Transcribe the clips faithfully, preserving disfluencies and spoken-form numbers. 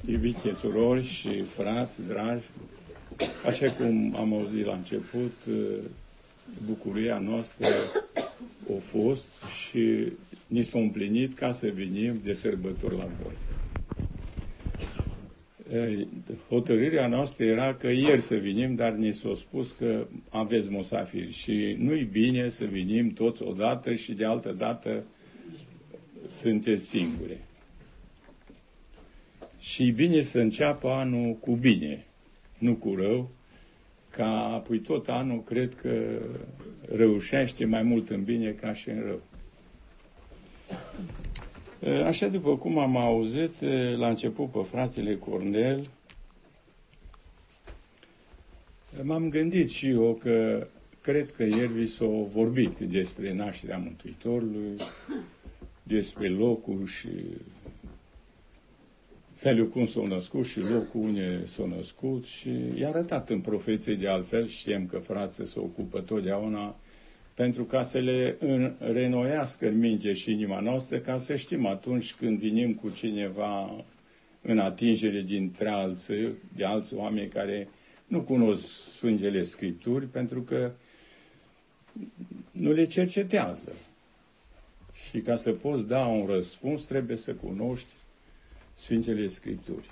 Iubite surori și frați dragi, așa cum am auzit la început, bucuria noastră a fost și ni s-a împlinit ca să venim de sărbători la voi. Hotărârea noastră era că ieri să venim, dar ni s-a spus că aveți musafiri și nu-i bine să venim toți odată și de altă dată sunteți singure. Și e bine să înceapă anul cu bine, nu cu rău, ca apoi tot anul cred că reușește mai mult în bine ca și în rău. Așa după cum am auzit la început pe fratele Cornel, m-am gândit și eu că cred că ieri vi s-a vorbit despre nașterea Mântuitorului, despre locul și felul cum s-a născut și locul unde s-a născut și i-a arătat în profeție de altfel, știm că frații se ocupă totdeauna pentru ca să le renoiască în minte și inima noastră, ca să știm atunci când venim cu cineva în atingere dintre alții, de alți oameni care nu cunosc Sfântele Scripturi, pentru că nu le cercetează. Și ca să poți da un răspuns, trebuie să cunoști Sfintele Scripturi.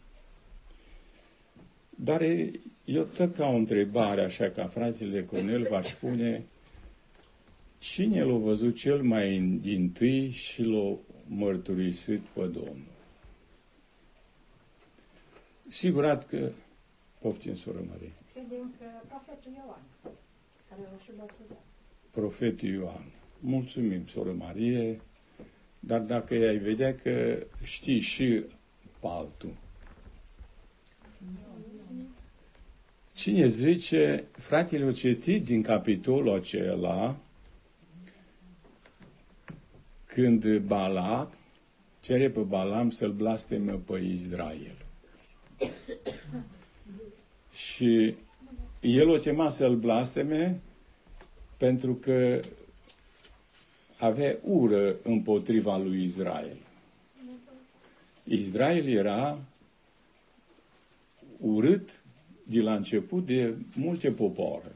Dar eu tot ca o întrebare, așa ca fratele Cornel v-aș spune, cine l-a văzut cel mai dintâi și l-a mărturisit pe Domnul? Sigurat că, poftim, soră Marie. Credem că profetul Ioan, care l-a și botezat. Profetul Ioan. Mulțumim, soră Marie, dar dacă ai vedea că știi și pe altul. Cine zice, fratele a citit din capitolul acela, când Balac cere pe Balam să-l blasteme pe Israel. Și el o chema să-l blasteme pentru că avea ură împotriva lui Israel. Israel era urât de la început de multe popoare.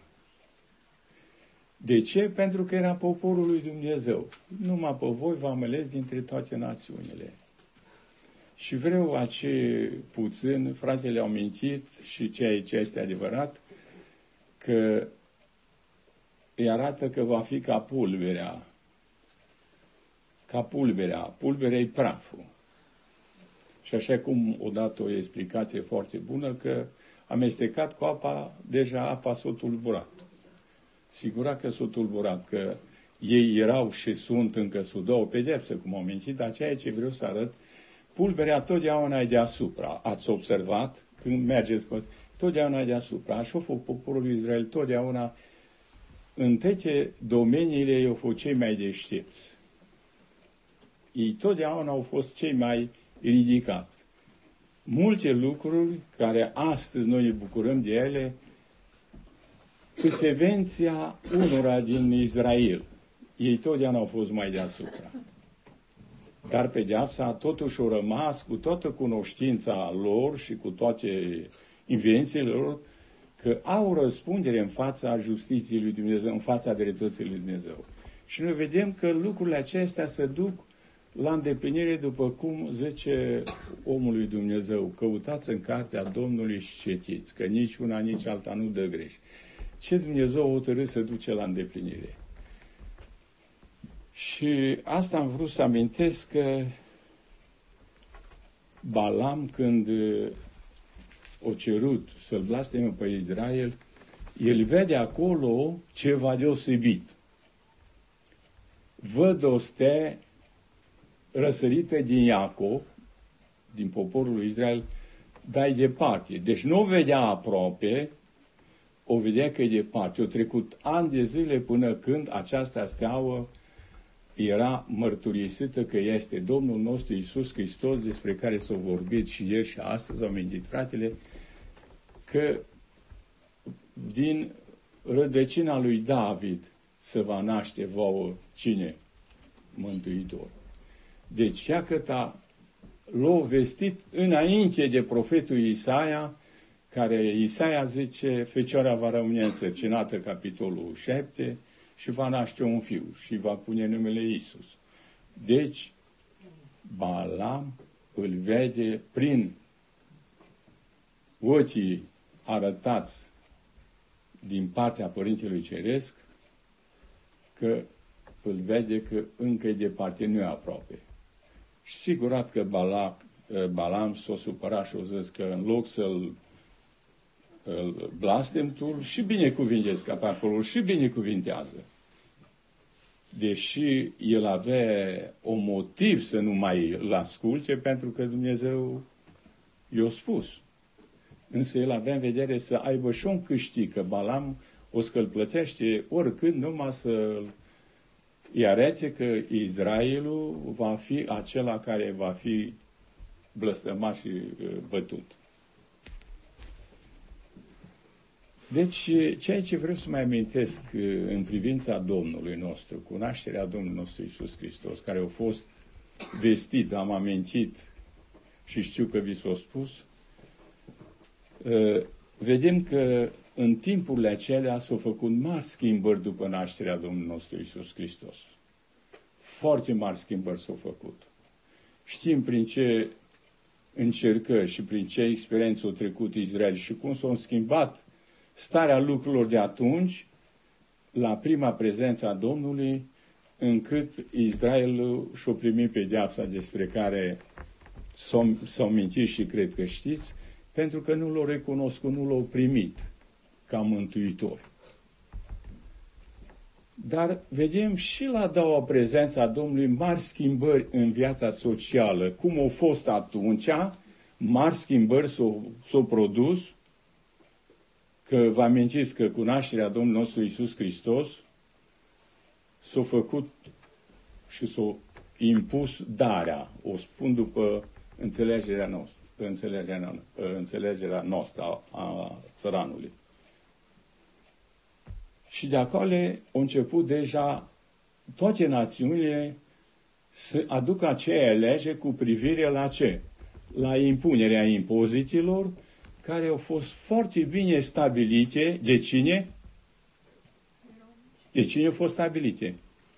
De ce? Pentru că era poporul lui Dumnezeu. Numai pe voi v-am ales dintre toate națiunile. Și vreau ace puțin, fratele au mintit și ceea ce este adevărat, că îi arată că va fi ca pulberea. Ca pulberea. Pulberea-i praful. Și așa cum o dată o explicație foarte bună, că amestecat cu apa, deja apa s-a tulburat. Sigurat că s-a tulburat, că ei erau și sunt încă sub două pedepse, cum au mințit, dar ceea ce vreau să arăt, pulberea totdeauna e deasupra. Ați observat? Când mergeți, totdeauna e deasupra. Așa a fost poporul lui Israel, totdeauna în toate domeniile ei au fost cei mai deștepți. Ei totdeauna au fost cei mai ridicați. Multe lucruri care astăzi noi ne bucurăm de ele, cusevenția unora din Israel. Ei totdeauna au fost mai deasupra. Dar pedeapsa totuși au rămas cu toată cunoștința lor și cu toate invențiile lor, că au răspundere în fața justiției lui Dumnezeu, în fața dreptății lui Dumnezeu. Și noi vedem că lucrurile acestea se duc la îndeplinire după cum zice omul lui Dumnezeu, căutați în cartea Domnului și citiți, că nici una, nici alta nu dă greș. Ce Dumnezeu a hotărât să duce la îndeplinire. Și asta am vrut să amintesc că Balam, când o cerut să-l blasteme pe Israel, el vede acolo ceva deosebit. Văd o stea răsărită din Iacov, din poporul lui Israel, dar e departe. Deci nu o vedea aproape, o vedea că e departe. Au trecut ani de zile până când această steaua era mărturisită că este Domnul nostru Iisus Hristos, despre care s-a vorbit și ieri și astăzi, au mintit fratele, că din rădăcina lui David se va naște vouă cine? Mântuitor. Deci, iată l-a vestit înainte de profetul Isaia, care Isaia zice, Fecioara va rămâne însărcinată, capitolul șapte, și va naște un fiu și va pune numele Iisus. Deci, Balaam îl vede prin ochii arătați din partea Părintelui Ceresc, că îl vede că încă e departe, nu e aproape. Și sigurat că Balac, Balaam s-o supărat și o zis că în loc să-l blastem tu, și binecuvinteți ca pe acolo, și binecuvintează. Deși el avea un motiv să nu mai îl asculte, pentru că Dumnezeu i-a spus. Însă el avea în vedere să aibă și un câștig, că Balaam o să îl plătește oricând, numai să îi arate că Israelul va fi acela care va fi blăstămat și bătut. Deci, ceea ce vreau să mai amintesc în privința Domnului nostru, cunoașterea Domnului nostru Iisus Hristos, care a fost vestit, am amintit și știu că vi s-a spus, vedem că în timpurile acelea s-au făcut mari schimbări după nașterea Domnului nostru Iisus Hristos. Foarte mari schimbări s-au făcut. Știm prin ce încercări și prin ce experiență a trecut Israel și cum s-au schimbat starea lucrurilor de atunci la prima prezență a Domnului, încât Israel și-a primit pedeapsa despre care s-au, s-au mintit și cred că știți, pentru că nu l-au recunoscut, nu l-au primit ca mântuitor. Dar vedem și la a doua prezență a Domnului mari schimbări în viața socială. Cum au fost atunci, mari schimbări s-au, s-au produs, că vă amintiți că cu nașterea Domnului nostru Iisus Hristos s-a făcut și s-a impus darea, o spun după înțelegerea noastră, înțelegerea, înțelegerea noastră a, a țăranului. Și de acolo au început deja toate națiunile să aducă aceea lege cu privire la ce? La impunerea impozitelor, care au fost foarte bine stabilite. De cine? De cine au fost stabilite?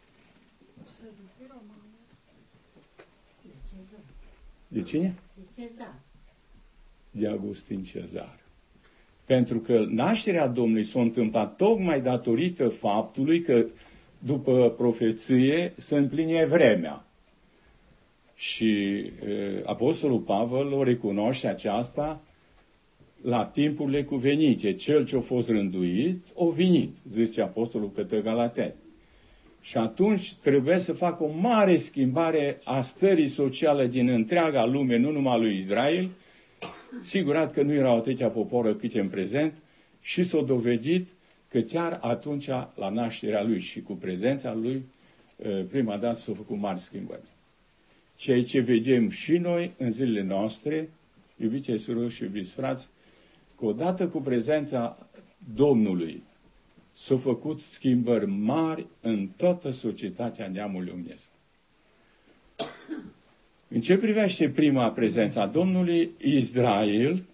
De cine? De Cezar. De Augustin Cezar. Pentru că nașterea Domnului s-a întâmplat tocmai datorită faptului că după profeție se împline vremea. Și e, Apostolul Pavel o recunoaște aceasta la timpurile cuvenite. Cel ce a fost rânduit, a venit, zice Apostolul către Galateni. Și atunci trebuie să facă o mare schimbare a stării sociale din întreaga lume, nu numai lui Israel. Sigurat că nu erau atâtea popoare cât în prezent și s-a dovedit că chiar atunci, la nașterea lui și cu prezența lui, prima dată s-au făcut mari schimbări. Ceea ce vedem și noi în zilele noastre, iubite surori și iubiți frați, că odată cu prezența Domnului s-au făcut schimbări mari în toată societatea neamului Dumnezeu. În ce privește prima prezență a Domnului, Israel,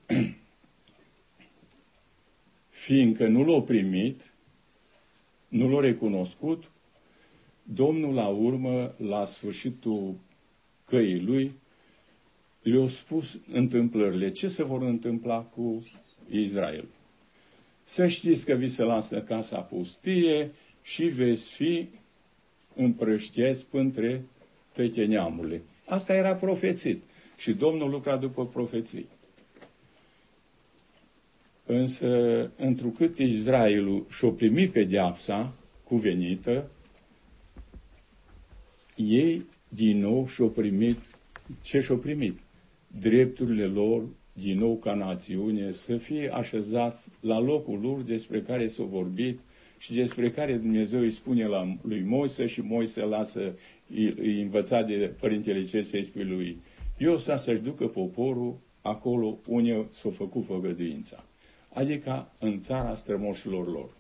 fiindcă nu l-a primit, nu l-a recunoscut, Domnul la urmă, la sfârșitul căii lui, le-a spus întâmplările. Ce se vor întâmpla cu Israel? Să știți că vi se lasă casa pustie și veți fi împrăștiați între toate neamurile. Asta era profețit. Și Domnul lucra după profeții. Însă, întrucât Israelul și-a primit pedeapsa cuvenită, ei din nou și-au primit ce și-au primit? Drepturile lor, din nou ca națiune, să fie așezați la locul lor despre care s-a vorbit și despre care Dumnezeu îi spune la lui Moise și Moise lasă, îi, îi învăța de Părintele Cer să-i spune lui Iosua să-și ducă poporul acolo unde s-a făcut făgăduința, adică în țara strămoșilor lor.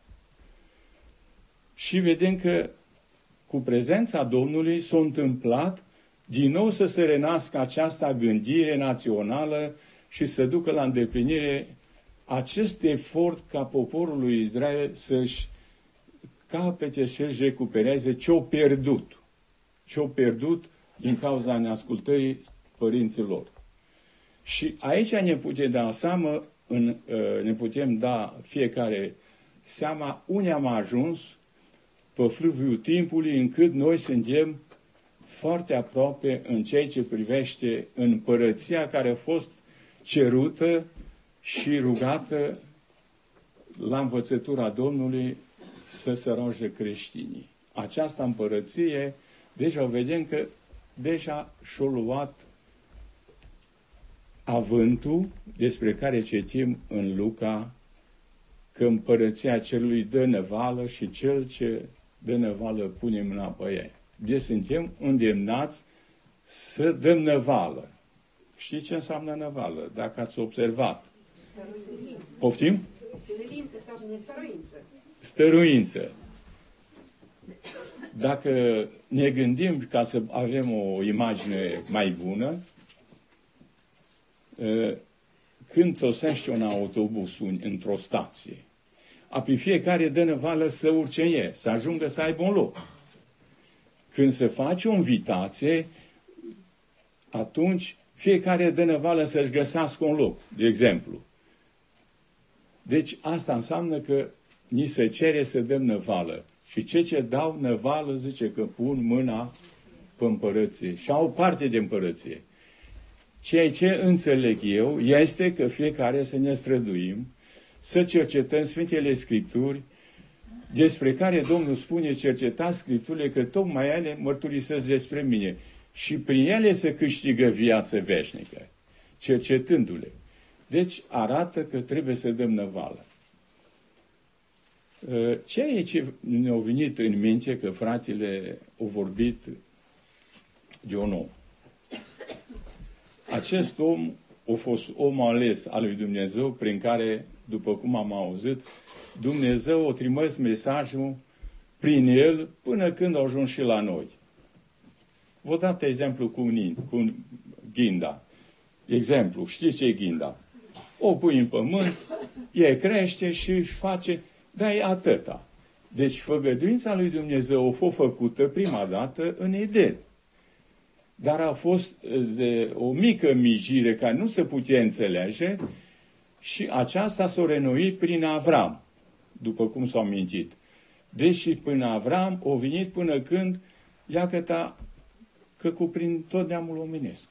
Și vedem că cu prezența Domnului s-a întâmplat din nou să se renască această gândire națională și să ducă la îndeplinire acest efort ca poporul lui Israel să-și capete și să-și recupereze ce-au pierdut. Ce-au pierdut din cauza neascultării părinților. Și aici ne putem da seama, în, ne putem da fiecare seama unde am ajuns pe fluviul timpului, încât noi suntem foarte aproape în ceea ce privește împărăția care a fost cerută și rugată la învățătura Domnului să se roage creștinii. Această împărăție, deja vedem că deja și-a luat avântul despre care citim în Luca, că împărăția celui dă năvală și cel ce dă năvală pune mâna pe ea. Deci suntem îndemnați să dăm năvală. Știți ce înseamnă năvală? Dacă ați observat. Stăruință. Poftim? Silință sau stăruință. Stăruință. Dacă ne gândim ca să avem o imagine mai bună, când sosește un autobuz într-o stație, apoi fiecare dă năvală să urce în el, să ajungă să aibă un loc. Când se face o invitație, atunci fiecare dă năvală să-și găsească un loc, de exemplu. Deci asta înseamnă că ni se cere să dăm năvală. Și cei ce dau năvală, zice că pun mâna pe împărăție și au parte de împărăție. Ceea ce înțeleg eu este că fiecare să ne străduim, să cercetăm Sfintele Scripturi, despre care Domnul spune, cercetați Scripturile, că tocmai ele mărturisesc despre mine. Și prin ele se câștigă viață veșnică, cercetându-le. Deci arată că trebuie să dăm năvală. Ceea ce ne-a venit în minte, că fratele au vorbit de un om. Acest om a fost om ales al lui Dumnezeu, prin care, după cum am auzit, Dumnezeu a trimis mesajul prin el până când a ajuns și la noi. Vă dat exemplu cu, nin, cu ghinda. Exemplu, știți ce e ghinda? O pui în pământ, ea crește și își face, dar e atâta. Deci făgăduința lui Dumnezeu a fost făcută prima dată în Eden. Dar a fost de o mică mijire care nu se putea înțelege și aceasta s-a renoit prin Avram, după cum s-a mintit. Deși până Avram a venit până când iacăta că cuprind tot neamul omenesc.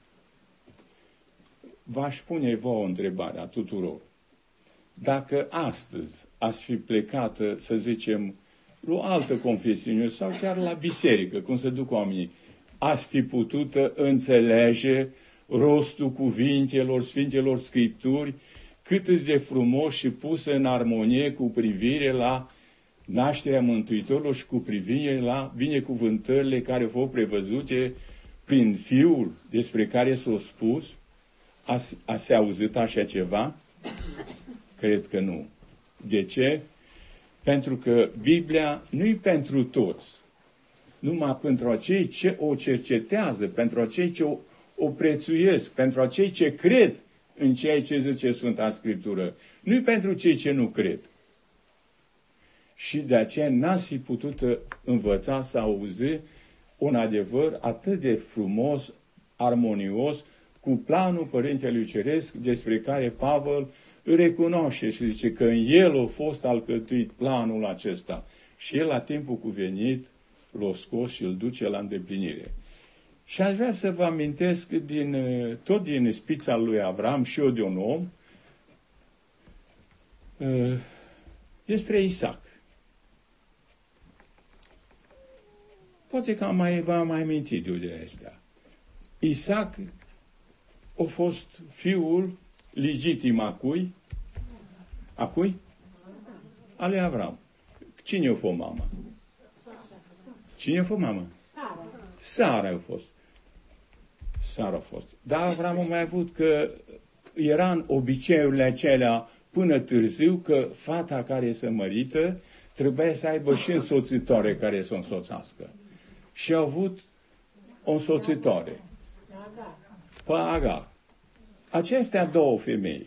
V-aș pune vouă întrebarea tuturor. Dacă astăzi ați fi plecată, să zicem, la o altă confesiune sau chiar la biserică, cum se duc oamenii, ați fi putută înțelege rostul cuvintelor Sfintelor Scripturi, cât de frumos și pusă în armonie cu privire la nașterea Mântuitorului și cu privire la binecuvântările care au fost prevăzute prin Fiul despre care s-a spus. Ați, ați auzit așa ceva? Cred că nu. De ce? Pentru că Biblia nu-i pentru toți. Numai pentru acei ce o cercetează, pentru acei ce o, o prețuiesc, pentru acei ce cred în ceea ce zice Sfânta Scriptură. Nu-i pentru cei ce nu cred. Și de aceea n-ați fi putut învăța să auzi un adevăr atât de frumos, armonios, cu planul Părintelui Ceresc, despre care Pavel îl recunoaște și zice că în el a fost alcătuit planul acesta. Și el, la timpul cuvenit, l-a scos și îl duce la îndeplinire. Și aș vrea să vă amintesc din, tot din spița lui Avram și eu de un om, despre Isaac. Poate că am mai, v-am mai amintit eu de astea. Isaac a fost fiul legitim a cui? A cui? A lui Avram. Cine a fost mama? Cine a fost mama? Sara. Sara a fost. Sara a fost. Dar Avram a mai avut că era în obiceiurile acelea până târziu că fata care se mărită trebuia să aibă și însoțitoare care să o însoțească. Și a avut o însoțitoare. pe Agar. Acestea două femei,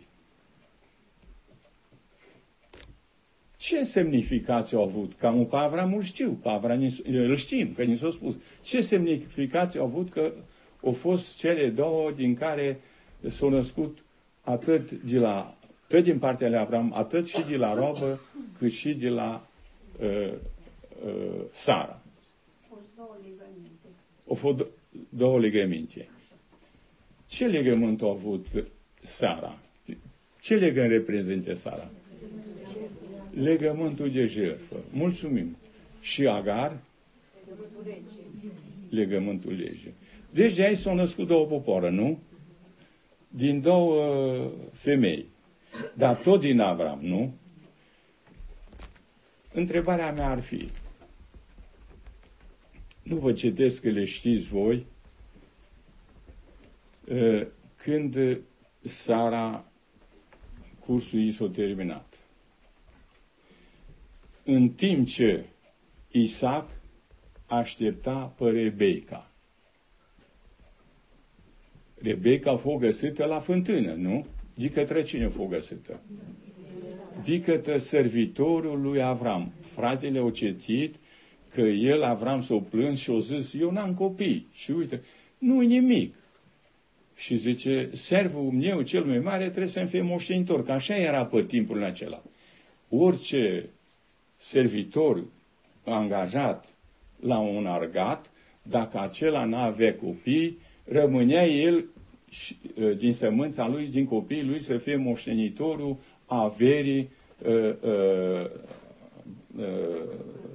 ce semnificație au avut? Cam pe Avram îl știu, pe Avram îl știm, că ni s-a spus. Ce semnificație au avut că au fost cele două din care s-au născut atât de la, atât din partea lui Avram, atât și de la robă, cât și de la uh, uh, Sara. Au fost două legăminte. Au fost două legăminte. Ce legământ a avut Sara? Ce legământ reprezintă Sara? Legământul de jertfă. Mulțumim. Și Agar? Legământul legii. Deci de aici s-au născut două popoare, nu? Din două femei. Dar tot din Avram, nu? Întrebarea mea ar fi, nu vă citesc că le știți voi, când Sara, cursul ei s-a terminat. În timp ce Isaac aștepta pe Rebecca. Rebecca a fost găsită la fântână, nu? De către cine a fost găsită? De către servitorul lui Avram. Fratele au citit că el, Avram, s-a plâns și a zis, eu n-am copii. Și uite, nu-i nimic. Și zice, servul meu cel mai mare trebuie să-mi fie moștenitor, că așa era pe timpul acela. Orice servitor angajat la un argat, dacă acela n-avea copii, rămânea el din sămânța lui, din copiii lui, să fie moștenitorul averii uh, uh, uh,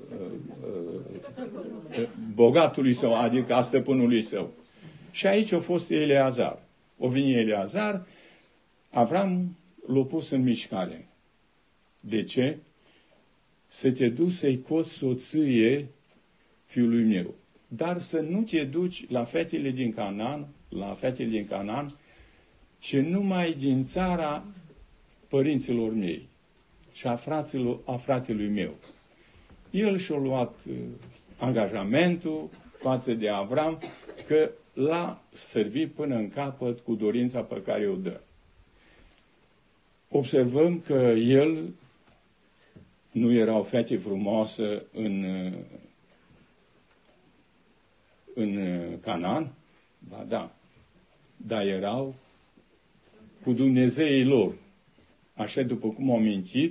uh, bogatului său, adică a stăpânului său. Și aici a fost Eleazar. O vine Eleazar, Avram l-a pus în mișcare. De ce? Să te duci să-i coți soție fiului meu. Dar să nu te duci la fetele din Canaan, la fetele din Canaan, ci numai din țara părinților mei și a, fraților, a fratelui meu. El și-a luat uh, angajamentul față de Avram că l-a servit până în capăt cu dorința pe care o dă. Observăm că el nu era o fete frumoasă în, în Canaan, ba da, dar erau cu Dumnezeii lor. Așa după cum au mintit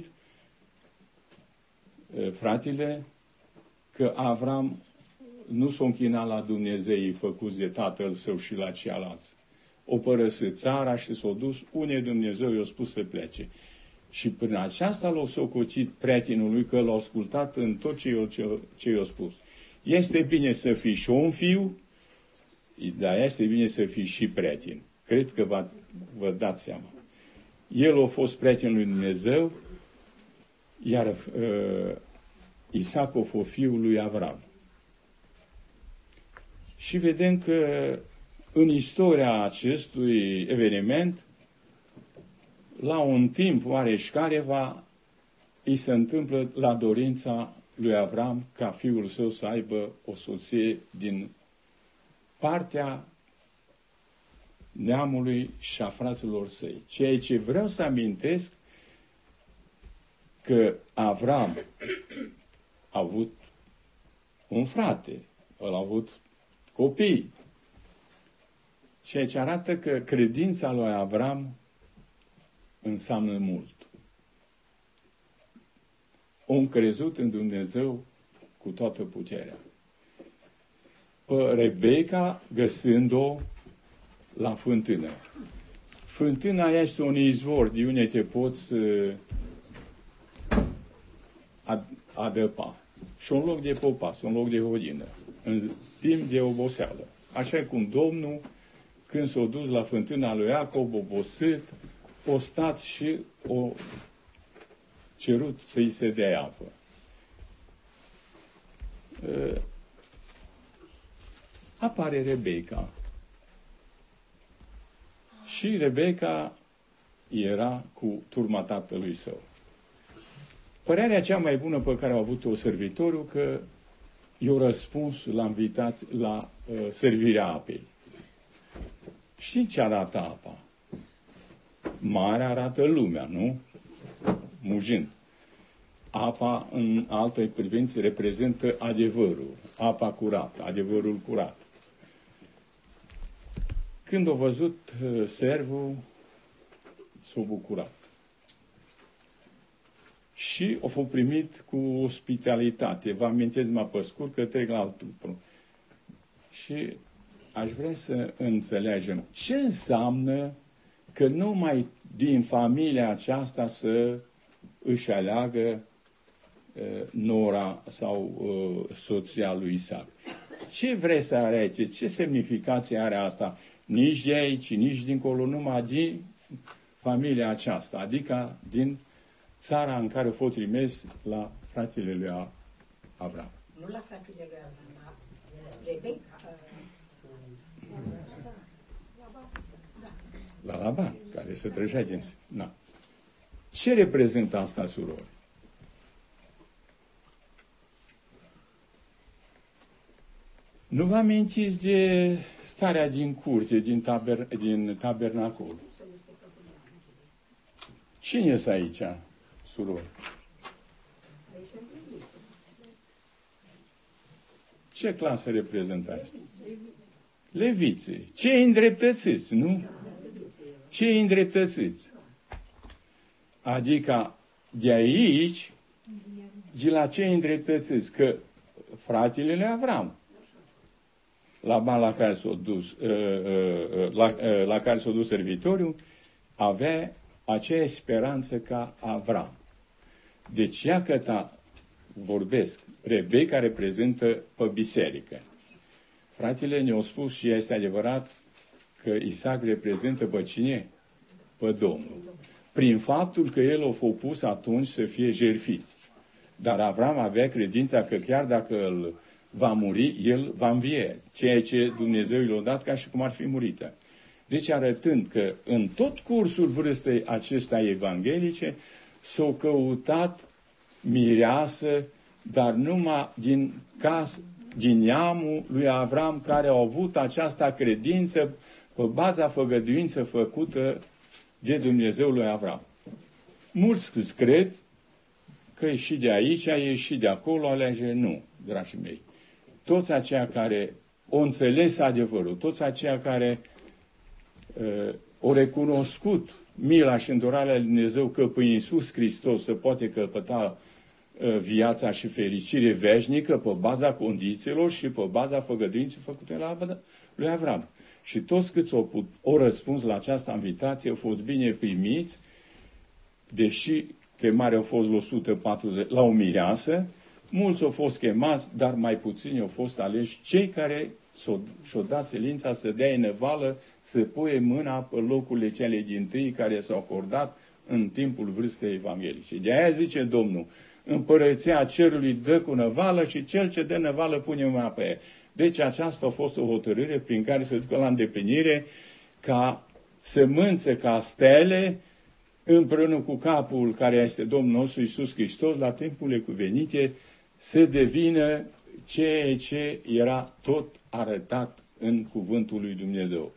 fratele, că Avram nu s-o închina la Dumnezeii făcuți de tatăl său și la ceilalți. O părăsit țara și s-a dus unde Dumnezeu i-a spus să plece. Și prin aceasta l-a socotit prietenul lui că l-a ascultat în tot ce i-a, ce i-a spus. Este bine să fii și un fiu, dar este bine să fii și prieten. Cred că vă, vă dați seama. El a fost prietenul lui Dumnezeu, iar uh, Isaac a fost fiul lui Avram. Și vedem că în istoria acestui eveniment, la un timp oareșcare va, îi se întâmplă la dorința lui Avram ca fiul său să aibă o soție din partea neamului și a fraților săi. Ceea ce vreau să amintesc că Avram a avut un frate, el a avut copii. Ceea ce arată că credința lui Avram înseamnă mult. Om crezut în Dumnezeu cu toată puterea. Pe Rebecca găsind-o la fântână. Fântâna este un izvor de unde te poți adăpa. Și un loc de popas, un loc de hodină, în timp de oboseală. Așa cum Domnul, când s-a dus la fântâna lui Iacob, obosit, o stat și o cerut să-i se dea apă. Apare Rebecca. Și Rebecca era cu turma tatălui său. Părerea cea mai bună pe care a avut-o servitorul că i-a răspuns la invitați la uh, servirea apei. Știți ce arată apa? Marea arată lumea, nu? Mugind. Apa, în alte privințe, reprezintă adevărul. Apa curată, adevărul curat. Când a văzut servul, s-a bucurat. Și a fost primit cu ospitalitate. Vă amintesc numai pe scurt că trec la altul. Și aș vrea să înțelegem ce înseamnă că numai din familia aceasta să își aleagă uh, nora sau uh, soția lui Isaac. Ce vrei să arate? Ce semnificație are asta? Nici de aici, nici dincolo, numai din familia aceasta, adică din țara în care a fost trimis la fratele lui Avram. Nu la fratele lui Avram, la Rebecca. La Laban, care se trăgea din... Na. Ce reprezintă asta, surori? Nu vă amintiți de starea din curte, din, taber, din tabernacol? Cine este aici, surori? Ce clasă reprezintă asta? Leviții. Cei îndreptățiți, nu? Cei îndreptățiți. Adică de aici, de la cei îndreptățiți, că fratele lui Avram, Laban la care s-a dus, la, la care s-a dus servitoriul, avea aceeași speranță ca Avram. Deci, iată, vorbesc, Rebecca reprezintă pe biserică. Fratele ne-au spus și este adevărat că Isaac reprezintă pe cine? Pe Domnul. Prin faptul că el a fost pus atunci să fie jertfit. Dar Avram avea credința că chiar dacă îl va muri, el va învie. Ceea ce Dumnezeu i-a dat ca și cum ar fi murită. Deci arătând că în tot cursul vârstei acestea evanghelice s-au căutat mireasă, dar numai din casă, din neamul lui Avram, care au avut această credință pe baza făgăduință făcută de Dumnezeu lui Avram. Mulți cred că e și de aici, e și de acolo, alege. Nu, dragii mei. Toți aceia care au înțeles adevărul, toți aceia care uh, au recunoscut mila și îndurarea lui Dumnezeu că prin Iisus Hristos se poate căpăta viața și fericire veșnică pe baza condițiilor și pe baza făgăduinței făcute la lui Avram. Și toți câți au, put, au răspuns la această invitație au fost bine primiți, deși chemare au fost la o sută patruzeci, la o mireasă, mulți au fost chemați, dar mai puțini au fost aleși cei care și-au dat silința să dea înăvală, să pune mâna pe locurile cele dintâi care s-au acordat în timpul vârstei evanghelice. De aia zice Domnul, împărăția cerului dă cu năvală și cel ce dă năvală pune mâna pe ea. Deci aceasta a fost o hotărâre prin care se ducă la îndeplinire ca sămânță, ca stele, împreună cu capul care este Domnul nostru Iisus Hristos, la timpurile cuvenite, să devină ceea ce era tot arătat în cuvântul lui Dumnezeu.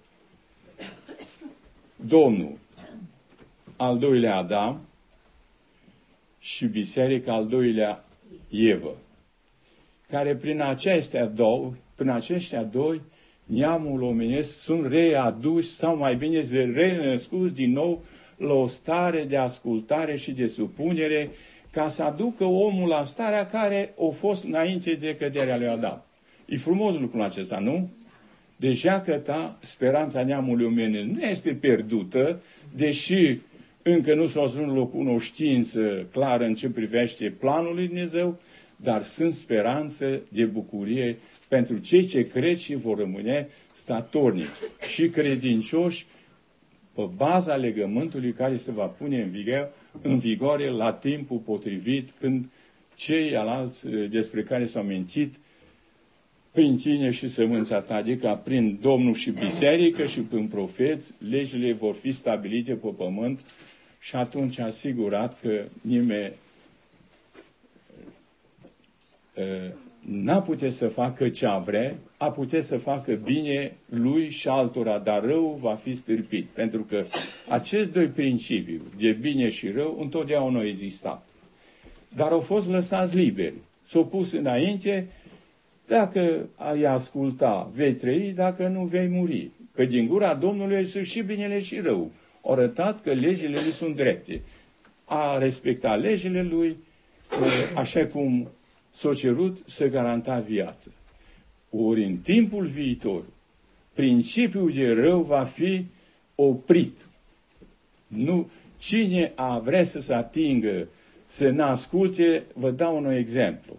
Domnul, al doilea Adam, și biserica al doilea Evă, care prin acestea două, prin aceștia doi, neamul omenesc sunt readuși, sau mai bine se renăscuți din nou la o stare de ascultare și de supunere, ca să aducă omul la starea care a fost înainte de căderea lui Adam. E frumos lucrul acesta, nu? Deja că ta speranța neamului omenesc nu este pierdută, deși încă nu s-a ajuns la o cunoștință clară în ce privește planul lui Dumnezeu, dar sunt speranță de bucurie pentru cei ce cred și vor rămâne statornici și credincioși pe baza legământului care se va pune în vigoare, în vigoare la timpul potrivit, când ceilalți despre care s-au mintit prin tine și sămânța ta, adică prin Domnul și biserică și prin profeți, legile vor fi stabilite pe pământ și atunci asigurat că nimeni uh, n-a putut să facă ce-a vrea, a putut să facă bine lui și altora, dar rău va fi stârpit. Pentru că acest doi principii, de bine și rău, întotdeauna au existat. Dar au fost lăsați liberi. S-au pus înainte, dacă ai asculta, vei trăi, dacă nu, vei muri. Că din gura Domnului sunt și binele și rău. Au arătat că legile lui sunt drepte. A respecta legile lui, așa cum s-a cerut, să garanta viață. Ori în timpul viitor, principiul de rău va fi oprit. Nu, cine a vrea să se atingă, să ne asculte, vă dau un exemplu.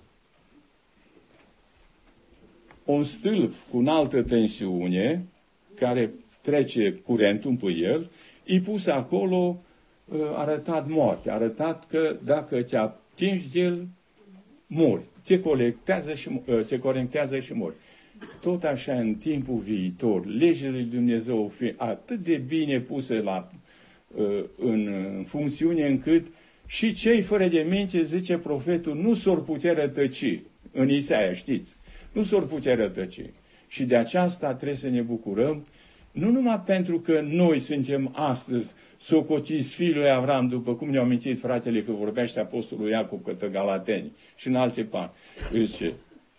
Un stâlp cu înaltă tensiune, care trece curentul pe el, e pus acolo, arătat moarte, arătat că dacă te atingi de el, mori. Te colectează și, te corectează și mori. Tot așa, în timpul viitor, legile lui Dumnezeu au fi atât de bine puse la, în funcțiune încât și cei fără de minte, zice profetul, nu s-or putea rătăci. În Isaia, știți? Nu s-or putea rătăci. Și de aceasta trebuie să ne bucurăm, nu numai pentru că noi suntem astăzi socotiți fiii lui Avram, după cum ne-a amintit fratele că vorbește apostolul Iacob către Galateni și în alte pani. Zice,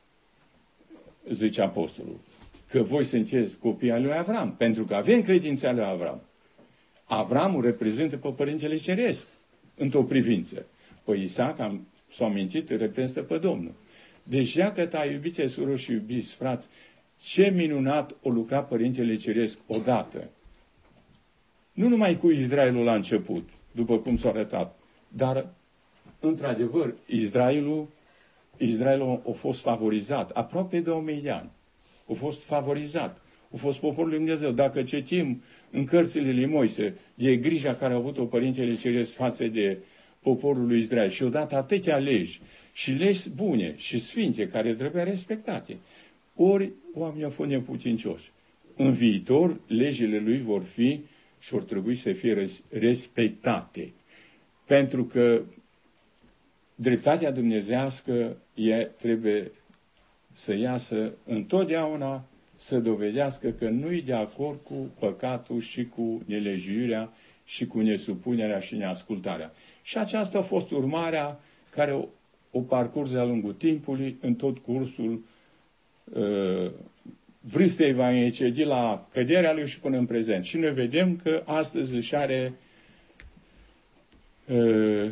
zice apostolul, că voi sunteți copii al lui Avram, pentru că avem credința lui Avram. Avramul reprezintă pe Părintele Ceresc, într-o privință. Păi Isaac, am, s-a amintit, reprezintă pe Domnul. Deci, dacă ta iubite surori și iubiți frați, ce minunat o lucra Părintele Ceresc odată. Nu numai cu Israelul la început, după cum s-a arătat, dar, într-adevăr, Israelul, Israelul a fost favorizat, aproape de o mie de ani. A fost favorizat. A fost poporul lui Dumnezeu. Dacă citim în cărțile lui Moise de grija care a avut-o Părintele Ceresc față de poporul lui Israel și odată atâtea legi și legi bune și sfinte care trebuie respectate, ori oamenii au fost neputincioși. În viitor, legile lui vor fi și vor trebui să fie respectate. Pentru că dreptatea dumnezească e, trebuie să iasă întotdeauna să dovedească că nu-i de acord cu păcatul și cu nelegiuirea și cu nesupunerea și neascultarea. Și aceasta a fost urmarea care o, o parcurs de-a lungul timpului în tot cursul uh, vârstei evanghelice, de la căderea lui și până în prezent. Și noi vedem că astăzi își are uh,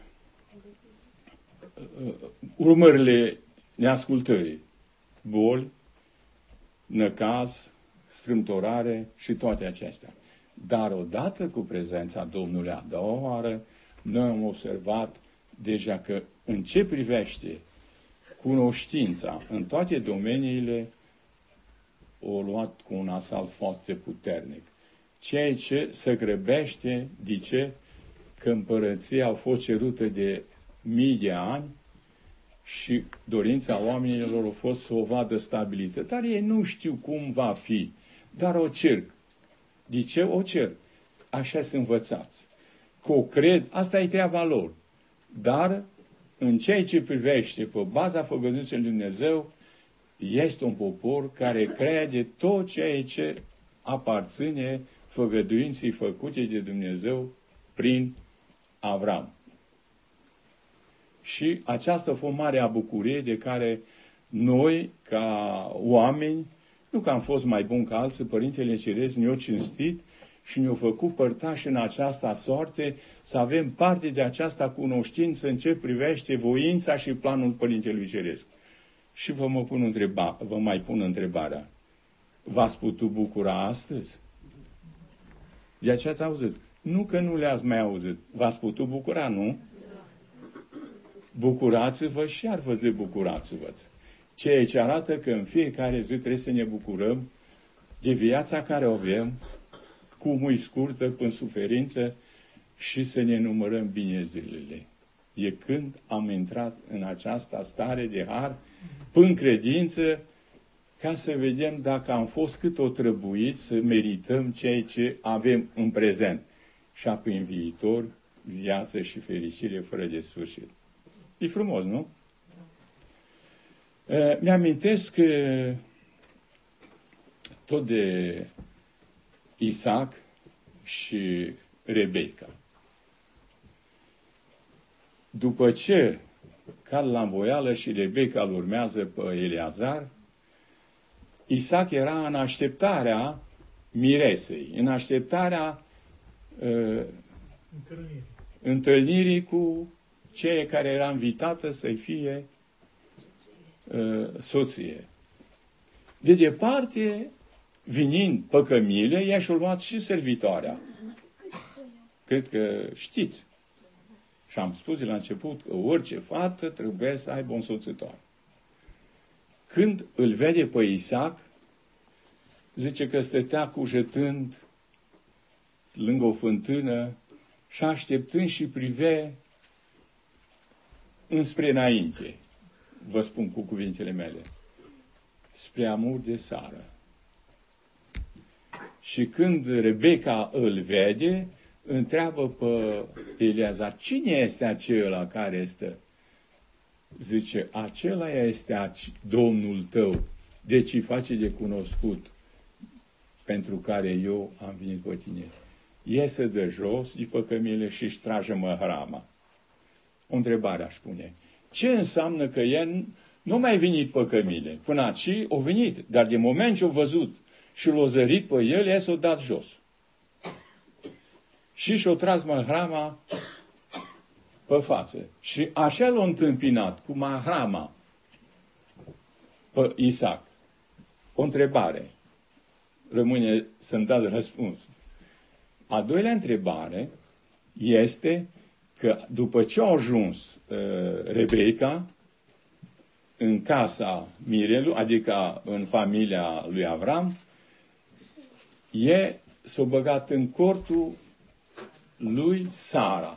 uh, urmările neascultării, boli, năcaz, strâmtorare și toate acestea. Dar odată cu prezența Domnului a doua oară, noi am observat deja că în ce privește cunoștința în toate domeniile, o luat cu un asalt foarte puternic. Ceea ce se grăbește, de ce? Că împărăția a fost cerută de mii de ani și dorința oamenilor a fost să o vadă stabilită. Dar ei nu știu cum va fi, dar o cerc. De ce o cerc? Așa sunt învățați. Că o cred, asta e treaba lor. Dar, în ceea ce privește pe baza făgăduinței lui Dumnezeu, este un popor care crede tot ceea ce aparține făgăduinței făcute de Dumnezeu prin Avram. Și aceasta a fost marea bucurie de care noi, ca oameni, nu că am fost mai buni ca alții, Părintele Ceresc ne-a cinstit și ne-a făcut părtași în această soarte, să avem parte de această cunoștință în ce privește voința și planul Părintelui Ceresc. Și vă, mă pun întreba, vă mai pun întrebarea. V-ați putut bucura astăzi? De aceea ați auzit. Nu că nu le-ați mai auzit. V-ați putut bucura, nu? Bucurați-vă și ar vă zi bucurați-vă. Ceea ce arată că în fiecare zi trebuie să ne bucurăm de viața care o avem, cum e scurtă, până suferință, și să ne numărăm bine zilele. E când am intrat în această stare de har, până credință, ca să vedem dacă am fost cât o trebuit să merităm ceea ce avem în prezent. Și apoi în viitor, viață și fericire fără de sfârșit. E frumos, nu? Mi-amintesc că tot de Isaac și Rebecca. După ce cad la învoială și Rebecca îl urmează pe Eleazar, Isaac era în așteptarea miresei, în așteptarea uh, întâlnirii. întâlnirii cu cei care era invitată să-i fie uh, soție. De departe, vinind pe cămile, i-a și-a luat și servitoarea. Cred că știți. Și am spus la început că orice fată trebuie să aibă un soțitor. Când îl vede pe Isaac, zice că stătea cugetând lângă o fântână și așteptând și prive înspre înainte. Vă spun cu cuvintele mele. Spre amur de Sara. Și când Rebecca îl vede, întreabă pe Eleazar, cine este acela care este? Zice, acela este Domnul tău, deci îi face de cunoscut, pentru care eu am venit pe tine. Iese de jos, după cămile, și își trage măhrama. O întrebare aș spune. Ce înseamnă că el nu mai venit pe cămile? Până aici a venit, dar de moment ce a văzut și l-a zărit pe el, el s-a dat jos. Și și-o tras mahrama pe față. Și așa l-a întâmpinat cu mahrama pe Isaac. O întrebare. Rămâne să-mi dați răspuns. A doilea întrebare este că după ce a ajuns uh, Rebecca în casa Mirelu, adică în familia lui Avram, e s-a băgat în cortul lui Sara.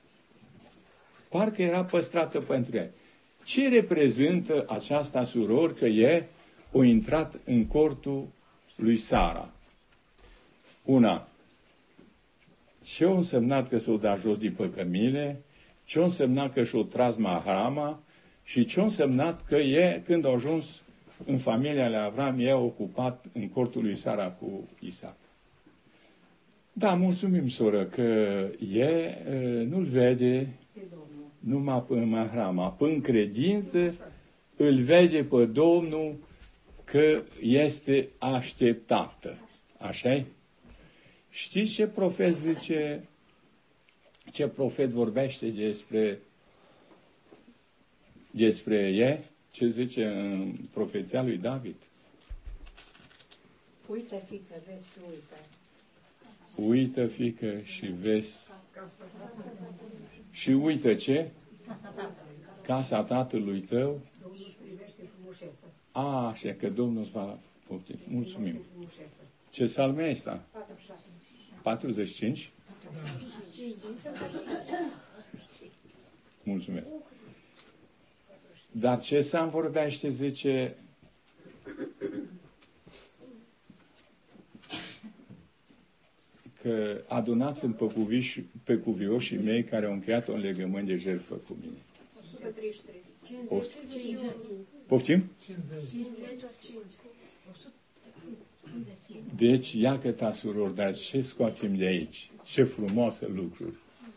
Parcă era păstrată pentru ea. Ce reprezintă aceasta suror că e o intrat în cortul lui Sara? Una, ce a însemnat că s-o dat jos din păcămile, ce a însemnat că și-o tras mahrama și ce a însemnat că e, când a ajuns în familia lui Avram, e ocupat în cortul lui Sara cu Isaac. Da, mulțumim, soră, că e, nu-l vede numai pe mahrama, până credință îl vede pe Domnul că este așteptată. Așa-i? Știți ce profet zice, ce profet vorbește despre despre e? Ce zice în profeția lui David? Uită, fică, vezi și uită. Uită, fică, și vezi. Și uită ce? Casa tatălui tău. Domnul privește frumusețea. A, așa că Domnul îți va pofti. Mulțumim. Ce psalm e ăsta? patruzeci și cinci? Mulțumesc. Dar ce psalm vorbește, zice, că adunați în pe cuvioșii mei care au încheiat un legământ de jertfă cu mine. o sută treizeci și trei. cincizeci. Poftim? cincizeci. Deci, ia că ta surori, dar ce scoatem de aici? Ce frumoase lucruri!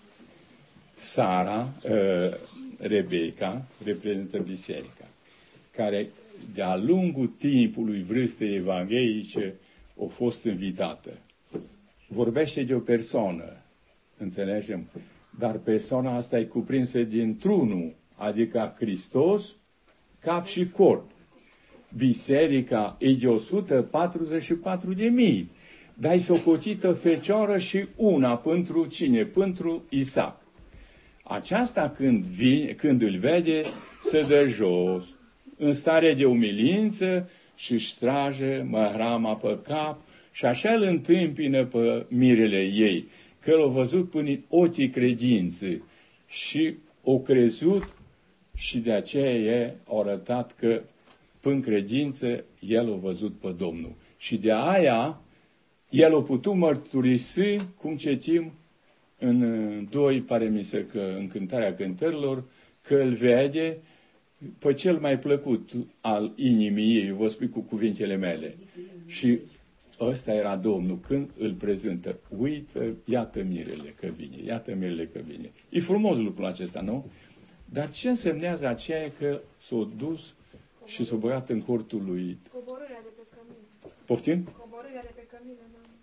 Sara, uh, Rebecca, reprezintă biserica, care de-a lungul timpului vârstei evanghelice a fost invitată. Vorbește de o persoană, înțelegem, dar persoana asta e cuprinsă dintr-unul, adică Hristos, cap și corp. Biserica e de o sută patruzeci și patru de mii, dar e socotită fecioară și una pentru cine? Pentru Isaac. Aceasta când, vine, când îl vede, se dă jos, în stare de umilință și își trage mahrama pe cap și așa îl întâmpină pe mirele ei, că l-a văzut până în ochii credinței și o crezut și de aceea e arătat că până credință el a văzut pe Domnul. Și de aia el a putut mărturisi, cum citim în doi, pare mi se că în Cântarea Cântărilor, că îl vede pe cel mai plăcut al inimii ei, vă spui cu cuvintele mele. Și ăsta era Domnul când îl prezintă. Uită, iată mirele că vine, iată mirele că vine. E frumos lucrul acesta, nu? Dar ce însemnează aceea că s-a dus și s-a băgat în cortul lui? Coborârea de pe cămilă. Poftim? Coborârea de pe cămilă.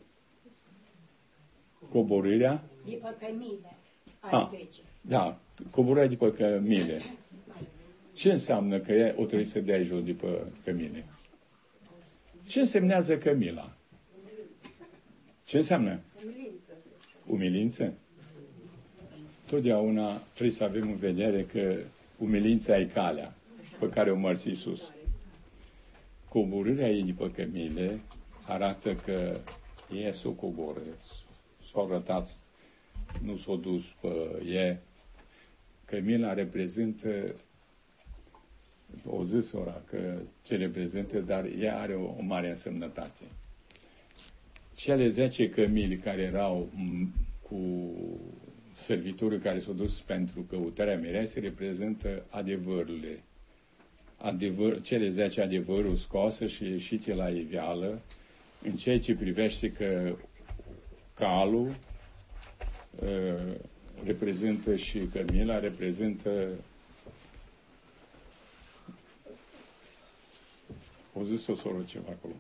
Coborârea? După cămile. Ah, da, coborârea după cămile. Ce înseamnă că ea o trebuie să dea jos după cămile? Ce însemnează cămila? Ce înseamnă? Umilință. Umilință? Totdeauna trebuie să avem în vedere că umilința e calea pe care o mărți Iisus. Coborârea ei după cămile arată că e s-o coboră. S-au arătat, nu s-au dus pe e. Cămila reprezintă, o zis ora că ce reprezintă, dar ea are o, o mare însemnătate. Cele zece cămili care erau cu servitorii care s-au dus pentru căutarea miresei reprezintă adevărurile. Adevăr, cele zece adevăruri scoase și ieșite la iveală în ceea ce privește că calul uh, reprezintă și cămila, reprezintă o zis o soră ceva acolo.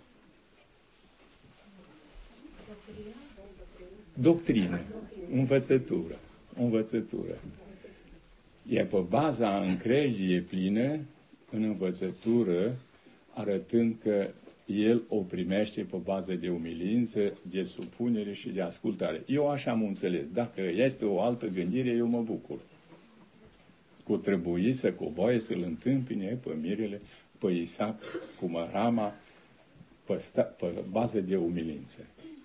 Doctrină, învățătură, învățătură. E pe baza încrederii pline în învățătură, arătând că el o primește pe bază de umilință, de supunere și de ascultare. Eu așa am înțeles. Dacă este o altă gândire, eu mă bucur. Cu trebuie să coboaie, să-l întâmpine pe mirele, pe Isaac, cu mărama, pe, sta, pe bază de umilință.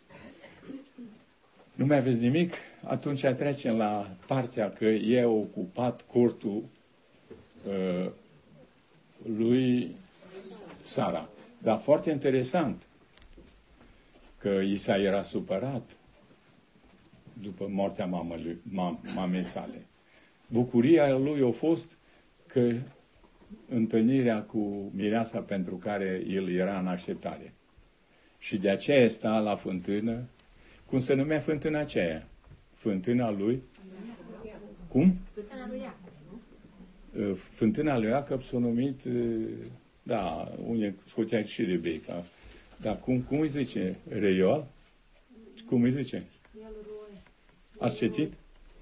Nu mai aveți nimic? Atunci trecem la partea că e ocupat cortul uh, lui Sara. Dar foarte interesant că Isa era supărat după moartea mamei, mam, mamei sale. Bucuria lui a fost că întâlnirea cu mireasa pentru care el era în așteptare. Și de aceea sta la fântână. Cum se numea fântâna aceea? Fântâna lui? Cum? Fântâna lui Iacob. Fântâna lui Iacob s-a numit, da, unde scotea și Rebecca. Dar cum, cum îi zice? Reiol? Cum îi zice? Ați citit?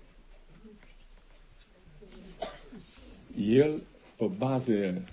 El, pe bază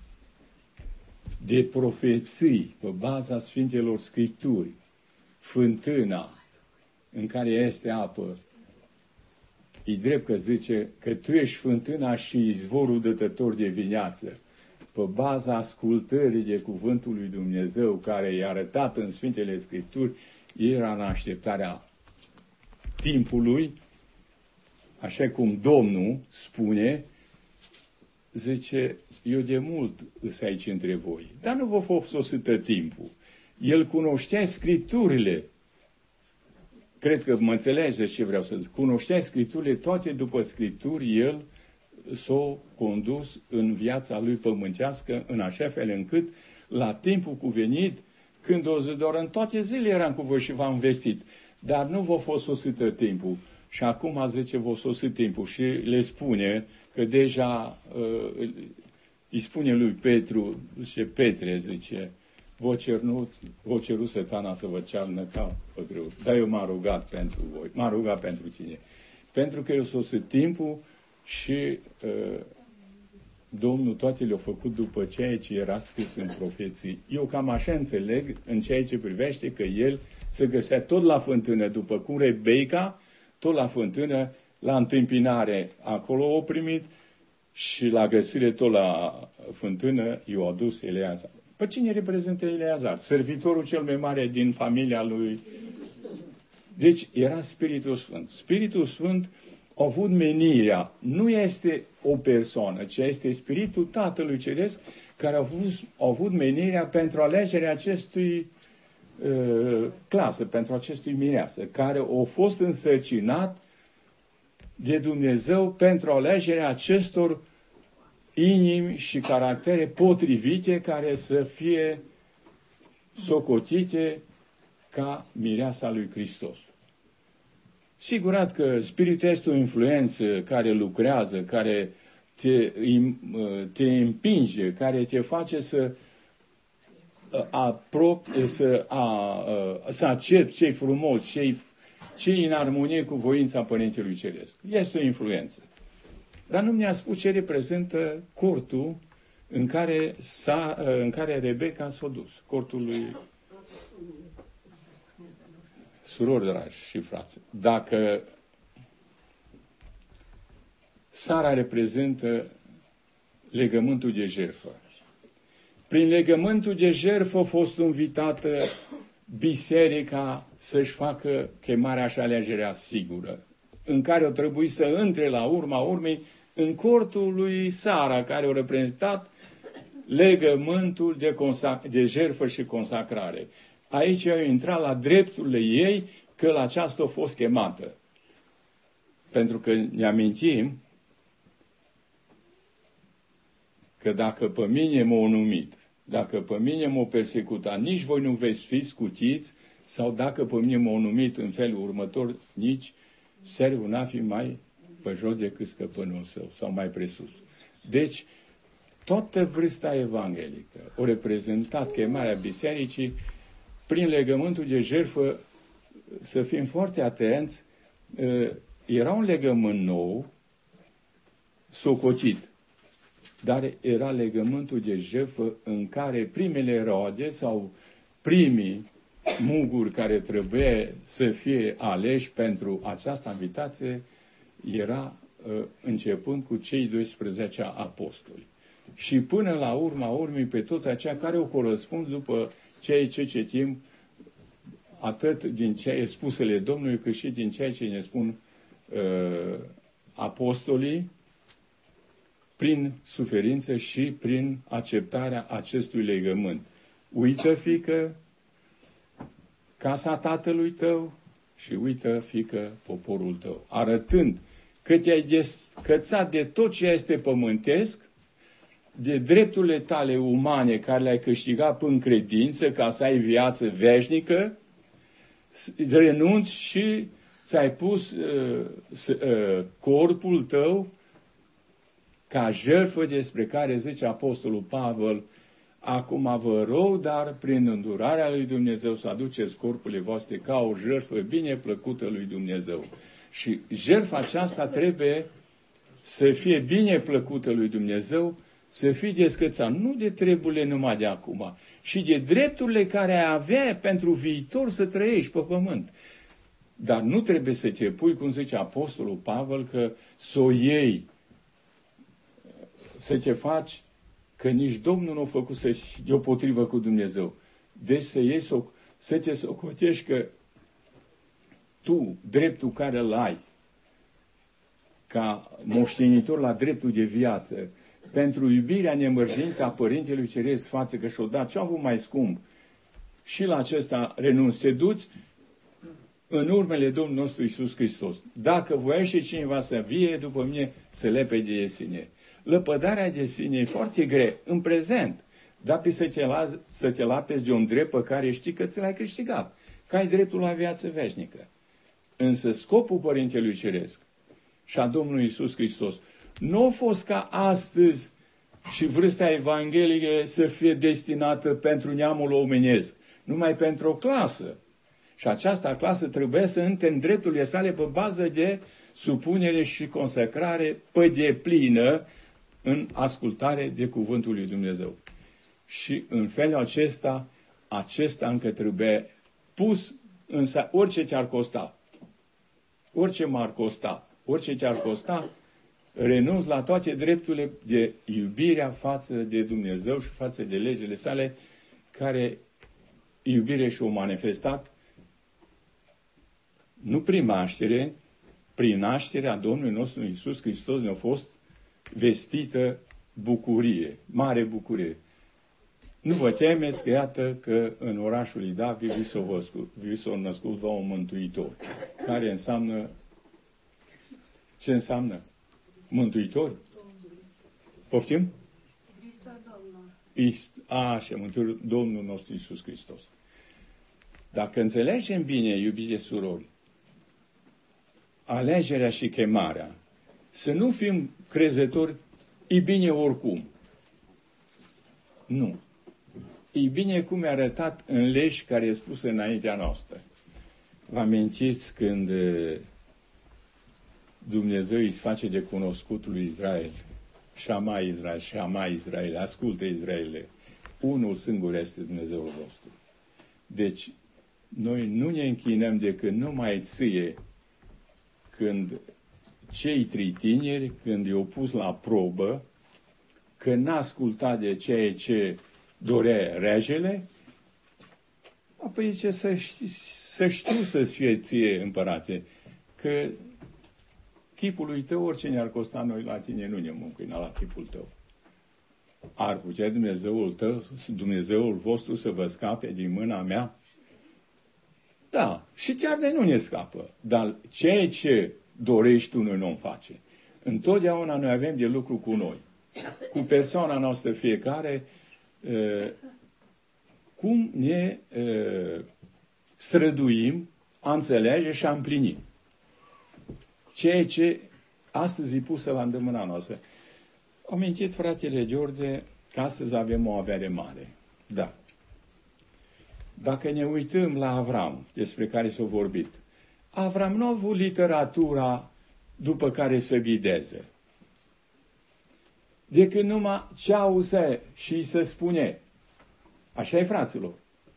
de profeții, pe baza Sfintelor Scripturi, fântâna în care este apă, e drept că zice că tu ești fântâna și izvorul dătător de viață. Pe baza ascultării de cuvântul lui Dumnezeu, care i-a arătat în Sfintele Scripturi, era în așteptarea timpului, așa cum Domnul spune, zice, eu de mult îs aici între voi, dar nu vă fost sosită timpul. El cunoștea Scripturile. Cred că mă înțelegeți ce vreau să zic. Cunoștea Scripturile, toate după Scripturi, el s-a condus în viața lui pământească, în așa fel încât, la timpul cuvenit, când o zi doar în toate zilele eram cu voi și v-am vestit. Dar nu v-a fost sosită timpul. Și acum zice, v-a sosit timpul. Și le spune că deja uh, îi spune lui Petru, zice, Petre, zice, v-a cerut, v-a cerut Satana să vă cearnă ca pe greu. Dar eu m-am rugat pentru voi. M-am rugat pentru tine. Pentru că eu sosit timpul și uh, Domnul toate le-a făcut după ceea ce era scris în profeții. Eu cam așa înțeleg în ceea ce privește că el se găsea tot la fântână, după cum Rebecca, tot la fântână, la întâmpinare, acolo o primit și la găsire tot la fântână i-a adus Eleazar. Pe cine reprezintă Eleazar? Servitorul cel mai mare din familia lui. Deci era Spiritul Sfânt. Spiritul Sfânt a avut menirea, nu este o persoană, ci este Spiritul Tatălui Ceresc care a avut, a avut menirea pentru alegerea acestui uh, clasă, pentru acestui mireasă, care a fost însărcinat de Dumnezeu pentru alegerea acestor inimi și caractere potrivite care să fie socotite ca mireasa lui Hristos. Sigurat că Spiritul este o influență care lucrează, care te, te împinge, care te face să aprop, să, a, să accepti ce-i frumos, ce-i, ce-i în armonie cu voința Părintelui Ceresc. Este o influență. Dar nu mi-a spus ce reprezintă cortul în care, s-a, în care Rebecca s-a dus. Cortul lui surori dragi și frați. Dacă Sara reprezintă legământul de jertfă, prin legământul de jertfă a fost invitată biserica să-și facă chemarea și alegerea sigură, în care o trebuie să intre la urma urmei în cortul lui Sara, care a reprezentat legământul de, de jertfă și consacrare. Aici au intrat la drepturile ei că la aceasta a fost chemată. Pentru că ne amintim că dacă pe mine m-au numit, dacă pe mine m-au persecutat, nici voi nu veți fi scutiți, sau dacă pe mine m-au numit în felul următor, nici servul n-a fi mai pe jos decât stăpânul său, sau mai presus. Deci, toată vârsta evanghelică o reprezentat chemarea bisericii prin legământul de jertfă. Să fim foarte atenți, era un legământ nou, socotit, dar era legământul de jertfă în care primele roade sau primii muguri care trebuie să fie aleși pentru această invitație era începând cu cei doisprezece apostoli. Și până la urma urmei pe toți aceia care au corespuns după ceea ce citim atât din ce spusele Domnului, cât și din ceea ce ne spun uh, apostolii, prin suferință și prin acceptarea acestui legământ. Uită, fiică, casa tatălui tău și uită, fiică, poporul tău. Arătând că te-ai descățat de tot ce este pământesc, de drepturile tale umane care le-ai câștigat prin credință, ca să ai viață veșnică, renunți și ți-ai pus uh, uh, corpul tău ca jertfă despre care zice Apostolul Pavel, acum vă rog, dar prin îndurarea lui Dumnezeu să aduceți corpurile voastre ca o jertfă bine plăcută lui Dumnezeu. Și jertfa aceasta trebuie să fie bine plăcută lui Dumnezeu, să fii descățat nu de treburile numai de acum, și de drepturile care ai avea pentru viitor să trăiești pe pământ. Dar nu trebuie să te pui, cum zice Apostolul Pavel, că să o iei, să te faci, că nici Domnul nu a făcut să-și deopotrivă cu Dumnezeu. Deci să iei, să, să te socotești că tu, dreptul care îl ai, ca moștenitor la dreptul de viață, pentru iubirea nemărginită a Părintelui Ceresc față că și-o dat ce-a avut mai scump, și la acesta renunți, te duci în urmele Domnului nostru Iisus Hristos. Dacă voiește cineva să vie după mine, să lepe de sine. Lăpădarea de sine e foarte grea, în prezent, dar pe să te, la, să te lapezi de un drept pe care știi că ți l-ai câștigat, că ai dreptul la viață veșnică. Însă scopul Părintelui Ceresc și a Domnului Iisus Hristos nu a fost ca astăzi și vârsta evanghelică să fie destinată pentru neamul omenesc, numai pentru o clasă. Și această clasă trebuie să întâlne drepturile sale pe bază de supunere și consacrare pe deplină în ascultare de cuvântul lui Dumnezeu. Și în felul acesta, acesta încă trebuie pus, însă orice te-ar costa, orice m-ar costa, orice te-ar costa, renunț la toate drepturile de iubirea față de Dumnezeu și față de legile sale, care iubire și-o manifestat nu prin naștere, prin nașterea Domnului nostru Iisus Hristos ne-a fost vestită bucurie, mare bucurie. Nu vă temeți că iată că în orașul lui David vi s-a născut vă un mântuitor, care înseamnă, ce înseamnă? Mântuitor? Poftim? Hristos Domnul. Ist, așa, Mântuitorul, Domnul nostru Iisus Hristos. Dacă înțelegem bine, iubite surori, alegerea și chemarea, să nu fim crezători, e bine oricum. Nu. E bine cum e arătat în legi care e spus înaintea noastră. Vă amintiți când Dumnezeu îi face de cunoscut lui Israel? Șama Israel, Șama Israel, ascultă Israele. Unul singur este Dumnezeul vostru. Deci, noi nu ne închinăm decât numai ție când cei trei tineri, când i-au pus la probă, că n-a ascultat de ceea ce dorea regele, apoi zice să, ști, să știu să-ți fie ție, împărate, că chipului tău, oricine ar costa noi la tine, nu ne mâncâina la chipul tău. Ar putea Dumnezeul tău, Dumnezeul vostru să vă scape din mâna mea? Da, și chiar de nu ne scapă. Dar ceea ce dorești tu, noi nu-mi face. Întotdeauna noi avem de lucru cu noi. Cu persoana noastră fiecare, cum ne străduim a înțelege și a împlini. Ceea ce astăzi e pusă la îndemâna noastră. Am amintit fratele George că astăzi avem o avere mare. Da. Dacă ne uităm la Avram, despre care s-a vorbit, Avram nu a avut literatura după care să ghideze. Decât numai ce auze și se spune. Așa e, fraților.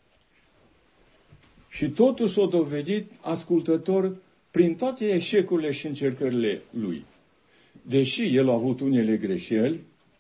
Și totul s-a dovedit ascultător prin toate eșecurile și încercările lui. Deși el a avut unele greșeli,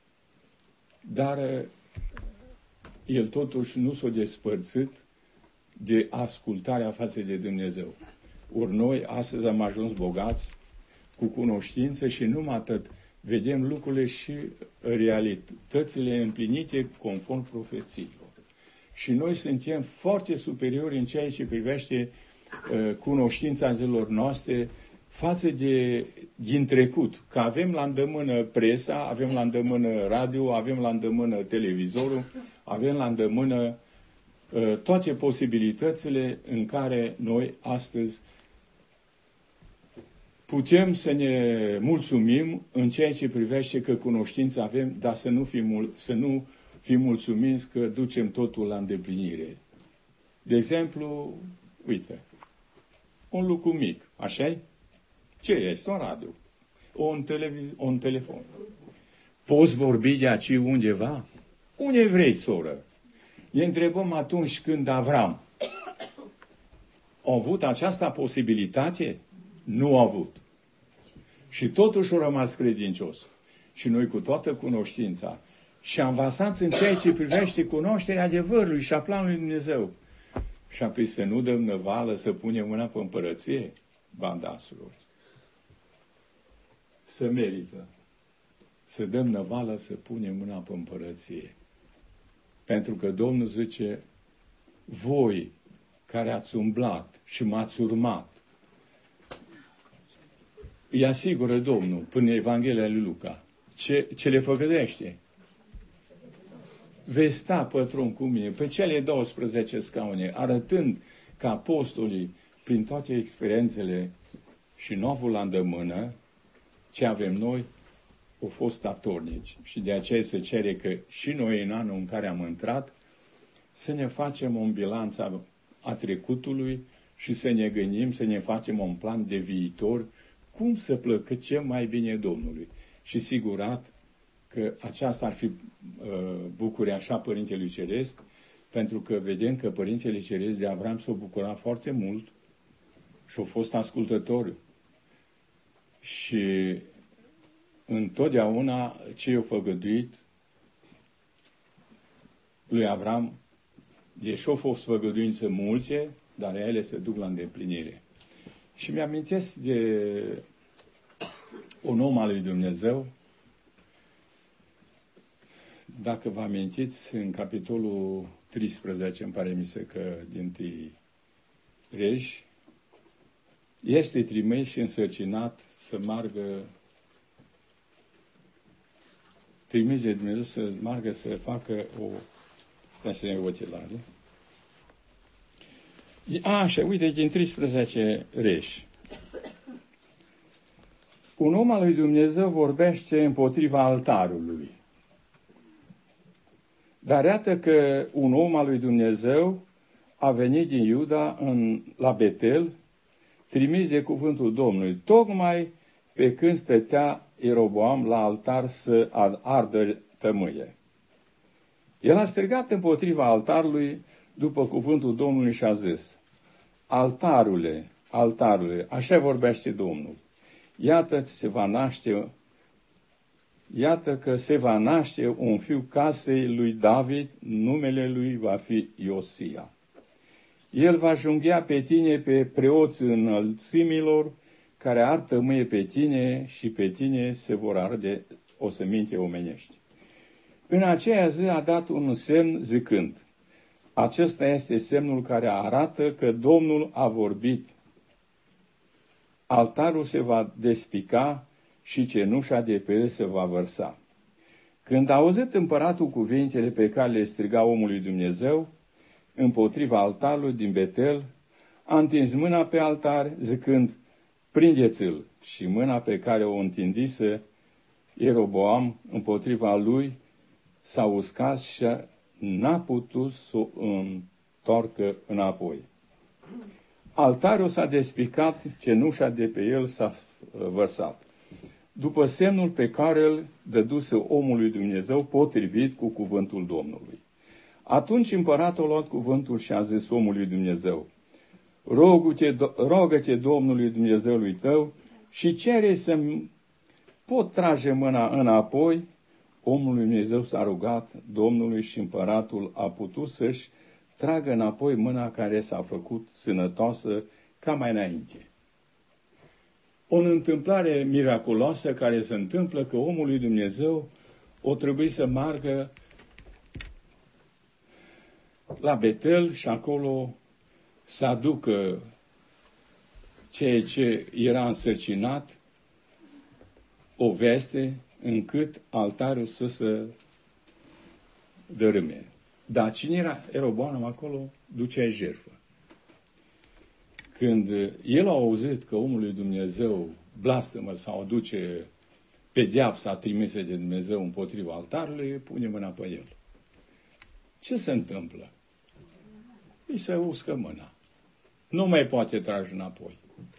dar el totuși nu s-a despărțit de ascultarea față de Dumnezeu. Ori noi astăzi am ajuns bogați, cu cunoștință și numai atât. Vedem lucrurile și realitățile împlinite conform profețiilor. Și noi suntem foarte superiori în ceea ce privește uh, cunoștința zilor noastre față de din trecut. Că avem la îndemână presa, avem la îndemână radio, avem la îndemână televizorul, avem la îndemână uh, toate posibilitățile în care noi astăzi putem să ne mulțumim în ceea ce privește că cunoștință avem, dar să nu fim, să nu fim mulțumiți că ducem totul la îndeplinire. De exemplu, uite, un lucru mic, așa-i? Ce este? Un radio. Un, televiz- un telefon. Poți vorbi de aici undeva? Unde vrei, soră? Ne întrebăm atunci când Avram a avut această posibilitate? Nu a avut. Și totuși a rămas credincios. Și noi cu toată cunoștința și învățați în ceea ce privește cunoașterea adevărului și a planului Dumnezeu. Și apoi să nu dăm năvală, să punem mâna pe împărăție, bandasulor. Să merită. Să dăm năvală, să punem mâna pe împărăție. Pentru că Domnul zice, voi care ați umblat și m-ați urmat, îi asigură Domnul, până Evanghelia lui Luca, ce, ce le făgădește. Veți sta, pătrun, cu mine, pe cele douăsprezece scaune, arătând că apostolii, prin toate experiențele și novul la îndemână, ce avem noi, au fost statornici. Și de aceea se cere că și noi, în anul în care am intrat, să ne facem un bilanț a trecutului și să ne gândim, să ne facem un plan de viitor, cum să plăcăcem mai bine Domnului. Și sigurat că aceasta ar fi uh, bucuria așa Părintelui Ceresc, pentru că vedem că Părintele Ceresc de Avram s-a bucurat foarte mult și a fost ascultător. Și întotdeauna ce i-a făgăduit lui Avram, deși au fost făgăduințe multe, dar ele se duc la îndeplinire. Și mi-amintesc de un om al lui Dumnezeu, dacă vă amintiți, în capitolul treisprezece, îmi pare mi se că din tâi Reji, este trimis și însărcinat să margă trimis de Dumnezeu să meargă să facă o... Stai să ne ochelare. Așa, uite, din treisprezece reși. Un om al lui Dumnezeu vorbește împotriva altarului. Dar iată că un om al lui Dumnezeu a venit din Iuda în, la Betel, trimis de cuvântul Domnului, tocmai pe când stătea Ieroboam la altar să ardă tămâie. El a strigat împotriva altarului după cuvântul Domnului și a zis: altarule, altarule, așa vorbește Domnul, iată se va naște, iată că se va naște un fiu casei lui David, numele lui va fi Iosia. El va junghea pe tine pe preoții înălțimilor, care ar tămâie pe tine și pe tine se vor arde oseminte omenești. În aceea zi a dat un semn zicând: acesta este semnul care arată că Domnul a vorbit. Altarul se va despica și cenușa de pe el se va vărsa. Când a auzit împăratul cuvintele pe care le striga omului Dumnezeu împotriva altarului din Betel, a întins mâna pe altar zicând: prindeți-l, și mâna pe care o întindise Ieroboam împotriva lui s-a uscat și n-a putut să o întoarcă înapoi. Altarul s-a despicat, cenușa de pe el s-a vărsat, după semnul pe care îl dăduse omului Dumnezeu potrivit cu cuvântul Domnului. Atunci împăratul a luat cuvântul și a zis omului Dumnezeu: rogă-te Domnului Dumnezeului tău și cere să-mi pot trage mâna înapoi. Omul lui Dumnezeu s-a rugat Domnului și împăratul a putut să-și tragă înapoi mâna care s-a făcut sănătoasă ca mai înainte. O întâmplare miraculoasă care se întâmplă că omul lui Dumnezeu o trebuie să meargă la Betel și acolo să aducă ceea ce era însărcinat, o veste, încât altarul să se dărâme. Dar cine era Ieroboam acolo, ducea jertfă. Când el a auzit că omul lui Dumnezeu blastămă sau aduce pedeapsa trimisă de Dumnezeu împotriva altarului, pune mâna pe el. Ce se întâmplă? Îi se uscă mâna. Nu mai poate trage înapoi.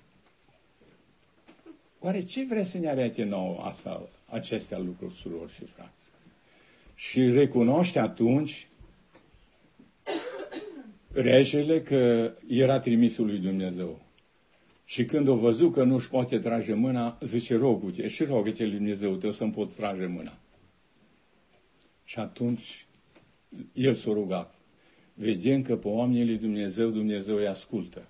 Oare ce vrea să ne arate nouă asta, acestea lucruri, surori și frați? Și recunoaște atunci regele că era trimisul lui Dumnezeu. Și când o văzut că nu-și poate trage mâna, zice: rogu-te și rogă-te lui Dumnezeu tău să-mi poți trage mâna. Și atunci el s-a rugat. Vedem că pe oamenii lui Dumnezeu, Dumnezeu îi ascultă.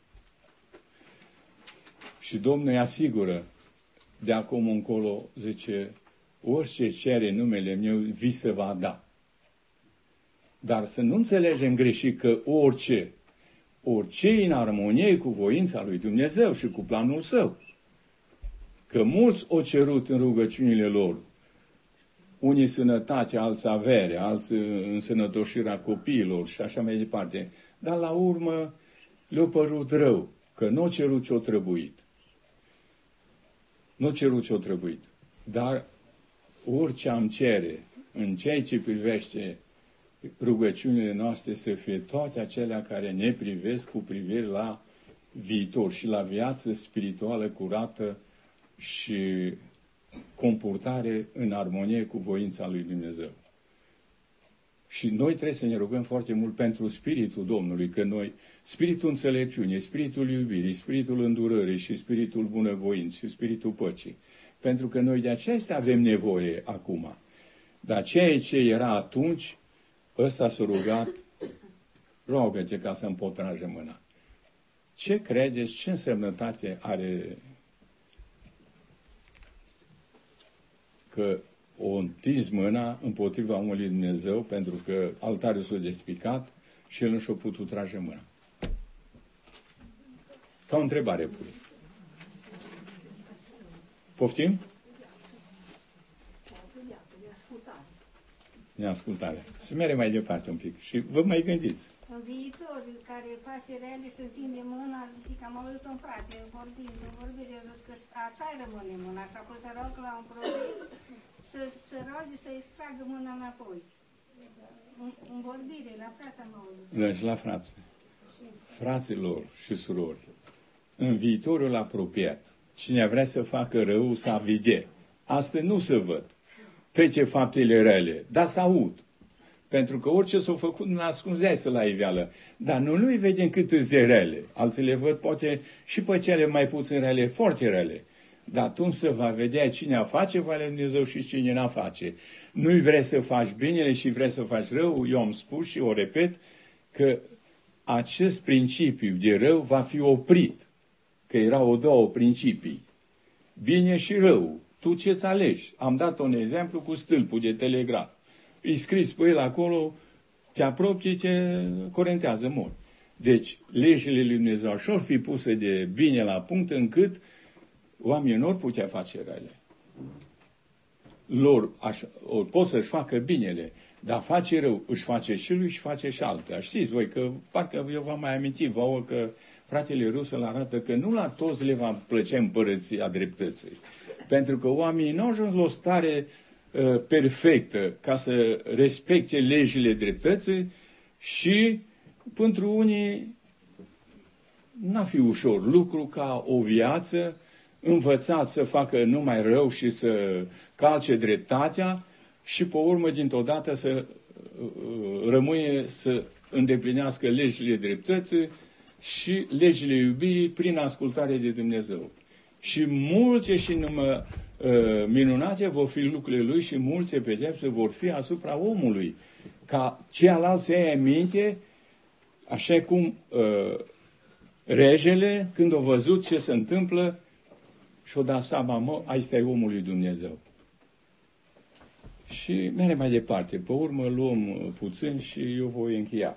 Și Domnul îi asigură, de acum încolo, zice: orice cere numele meu, vi se va da. Dar să nu înțelegem greșit că orice, orice în armonie cu voința lui Dumnezeu și cu planul său. Că mulți au cerut în rugăciunile lor, unii sănătate, alții avere, alții însănătoșirea copiilor și așa mai departe. Dar la urmă le-a părut rău, că nu au cerut ce-o trebuit. Nu cerut ce-o trebuit. Dar orice am cere în ceea ce privește rugăciunile noastre, să fie toate acelea care ne privesc cu privire la viitor și la viață spirituală curată și comportare în armonie cu voința lui Dumnezeu. Și noi trebuie să ne rugăm foarte mult pentru Spiritul Domnului, că noi, Spiritul înțelepciunii, Spiritul iubirii, Spiritul îndurării și Spiritul bunăvoinței și Spiritul păcii. Pentru că noi de acestea avem nevoie acum. Dar ceea ce era atunci, ăsta s-a rugat: rogă-te ca să-mi pot trage mâna. Ce credeți, ce însemnătate are că o întins mâna împotriva omului Dumnezeu, pentru că altarul s-a despicat și el nu și-a putut trage mâna? Ca o întrebare pui. Poftim? neascultarea. Să mergem mai departe un pic și vă mai gândiți. În viitor, care face rele și întinde mâna, zic că am auzit un frate, vorbind, în vorbire, că așa rămâne mâna, și apoi să rog la un problem, să, să roage să-i stragă mâna înapoi. În, în vorbire, la frate am auzit. Deci la frați, fraților și surori, în viitorul apropiat, cine vrea să facă rău să avide. Astăzi nu se văd. Trece faptele rele, dar să aud. Pentru că orice s-a făcut, nu ascunzeai la iveală. Dar nu nu-i vedem cât îți de rele. Alții le văd poate și pe cele mai puțin rele, foarte rele. Dar atunci se va vedea cine a face Valea Dumnezeu și cine n-a face. Nu-i vrei să faci binele și vrei să faci rău. Eu am spus și o repet că acest principiu de rău va fi oprit. Că erau două principii. Bine și rău. Tu ce-ți alegi? Am dat un exemplu cu stâlpul de telegraf. Îi scris pe el acolo, te apropii, te corentează mult. Deci, legile lui Dumnezeu așa fi puse de bine la punct încât oamenii nu or putea face rele. Lor așa, or, pot să-și facă binele, dar face rău, își face și lui și face și altă. Știți voi că, parcă eu v-am mai amintit vouă că fratele Russell arată că nu la toți le va plăcea împărăția dreptății. Pentru că oamenii nu au ajuns la o stare uh, perfectă ca să respecte legile dreptății și pentru unii n-a fi ușor lucru ca o viață învățat să facă numai rău și să calce dreptatea și pe urmă dintr-o dată să uh, rămâie să îndeplinească legile dreptății și legile iubirii prin ascultare de Dumnezeu. Și multe și numai uh, minunate vor fi lucrurile lui și multe pedepse vor fi asupra omului. Ca ceilalți să ia minte, așa cum uh, regele, când a văzut ce se întâmplă, și-o dat seama, mă, asta e omul lui Dumnezeu. Și merge mai departe. Pe urmă luăm puțin și eu voi încheia.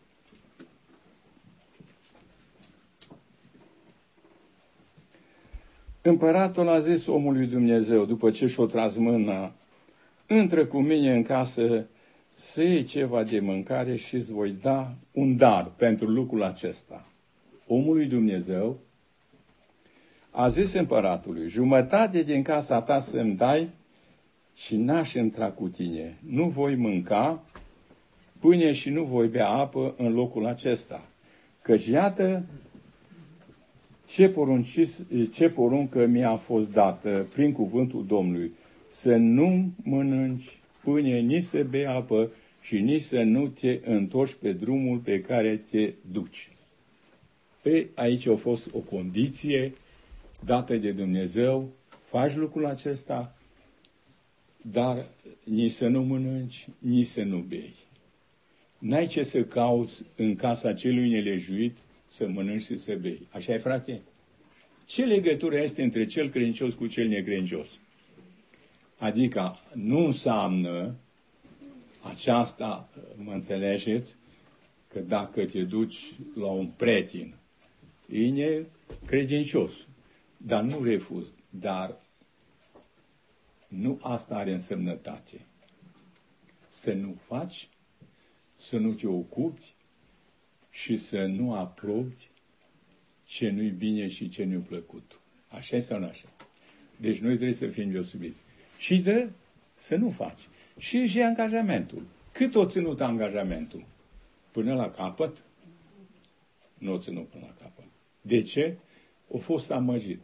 Împăratul a zis omului Dumnezeu, după ce și-o tras mâna, intră cu mine în casă să iei ceva de mâncare și îți voi da un dar pentru lucrul acesta. Omului Dumnezeu a zis împăratului, jumătate din casa ta să-mi dai și n-aș intra cu tine. Nu voi mânca pâine și nu voi bea apă în locul acesta. Căci iată ce, porunci, ce poruncă mi-a fost dată prin cuvântul Domnului, să nu mănânci pâine, nici să bei apă și nici să nu te întorci pe drumul pe care te duci. Ei, aici a fost o condiție dată de Dumnezeu, faci lucrul acesta, dar nici să nu mănânci, nici să nu bei. N-ai ce să cauți în casa celui nelejuit să mănânci și să bei. Așa e, frate? Ce legătură este între cel credincios cu cel necredincios? Adică nu înseamnă aceasta, mă înțelegeți, că dacă te duci la un prieten, e credincios, dar nu refuz, dar nu asta are însemnătate. Să nu faci, să nu te ocupi și să nu aprobi ce nu-i bine și ce nu-i plăcut. Așa sau nu așa? Deci noi trebuie să fim deosebiți. Și de să nu faci. Și și angajamentul. Cât o ținut angajamentul? Până la capăt? Nu o ținut până la capăt. De ce? O fost amăgit.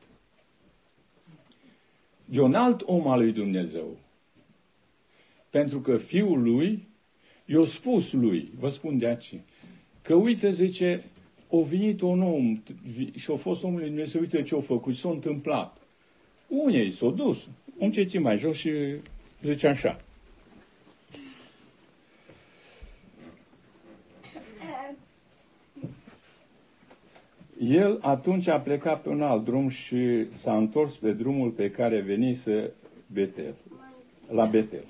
De un alt om al lui Dumnezeu. Pentru că fiul lui, i-a spus lui, vă spun de aici, că uite, zice, a venit un om și a fost omul lui Dumnezeu, uite ce a făcut, s-a întâmplat. Unii s-au dus, un ceții mai jos și zice așa. El atunci a plecat pe un alt drum și s-a întors pe drumul pe care venise Betel, la Betel.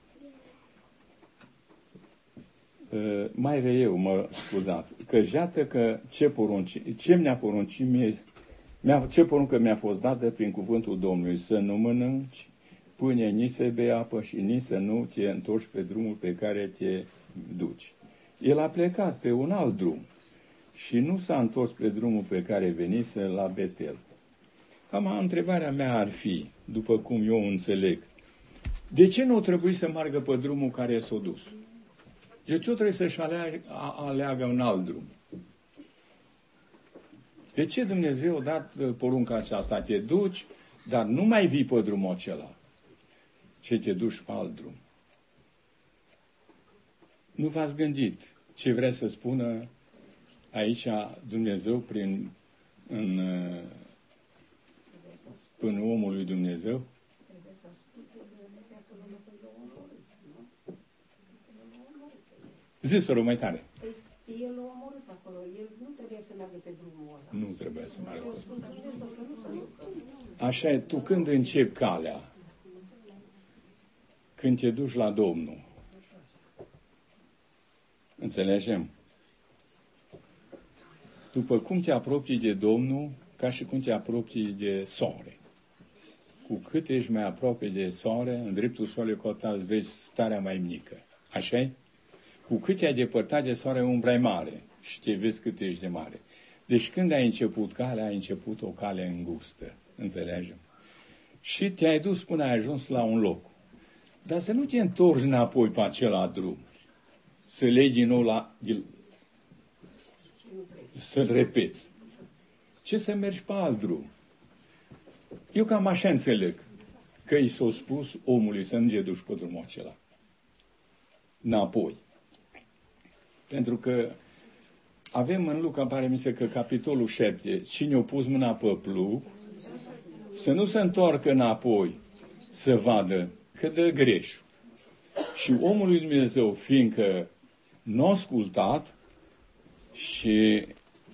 Uh, mai reiau, mă scuzați, că iată că ce, porunci, ce mi-a poruncit mie, mi-a, ce poruncă mi-a fost dată prin cuvântul Domnului, să nu mănânci pâine, nici să bei apă și nici să nu te întorci pe drumul pe care te duci. El a plecat pe un alt drum și nu s-a întors pe drumul pe care venise la Betel. Acum, întrebarea mea ar fi, după cum eu înțeleg, de ce nu trebuie să meargă pe drumul care s-a dus? De ce trebuie să-și aleagă, aleagă un alt drum? De ce Dumnezeu a dat porunca aceasta? Te duci, dar nu mai vii pe drumul acela, ci te duci pe alt drum. Nu v-ați gândit ce vrea să spună aici Dumnezeu prin în, până omul lui Dumnezeu? Zi-o mai tare. El l-a omorât acolo. El nu trebuie să meargă pe drumul ăla. Nu trebuie să meargă. Și-a spus Dumnezeu să nu se ducă. Așa e, tu când începi calea, când te duci la Domnul, înțelegem? După cum te apropii de Domnul, ca și cum te apropii de soare. Cu cât ești mai aproape de soare, în dreptul soarelui cotat îți vezi starea mai mică. Așa-i? Cu cât te-ai depărtat de soare, umbra e mare și te vezi cât ești de mare. Deci când ai început calea, ai început o cale îngustă. Înțelegem? Și te-ai dus până ai ajuns la un loc. Dar să nu te întorci înapoi pe acela drum. Să legi din nou la... să-l repeți. Ce să mergi pe alt drum? Eu cam așa înțeleg că i s-a spus omului să nu te duci pe drumul acela. Înapoi. Pentru că avem în Luca, pare mi se că capitolul șapte, cine a pus mâna pe plug, să nu se întoarcă înapoi, să vadă că dă greș. Și omul lui Dumnezeu, fiindcă nu a ascultat și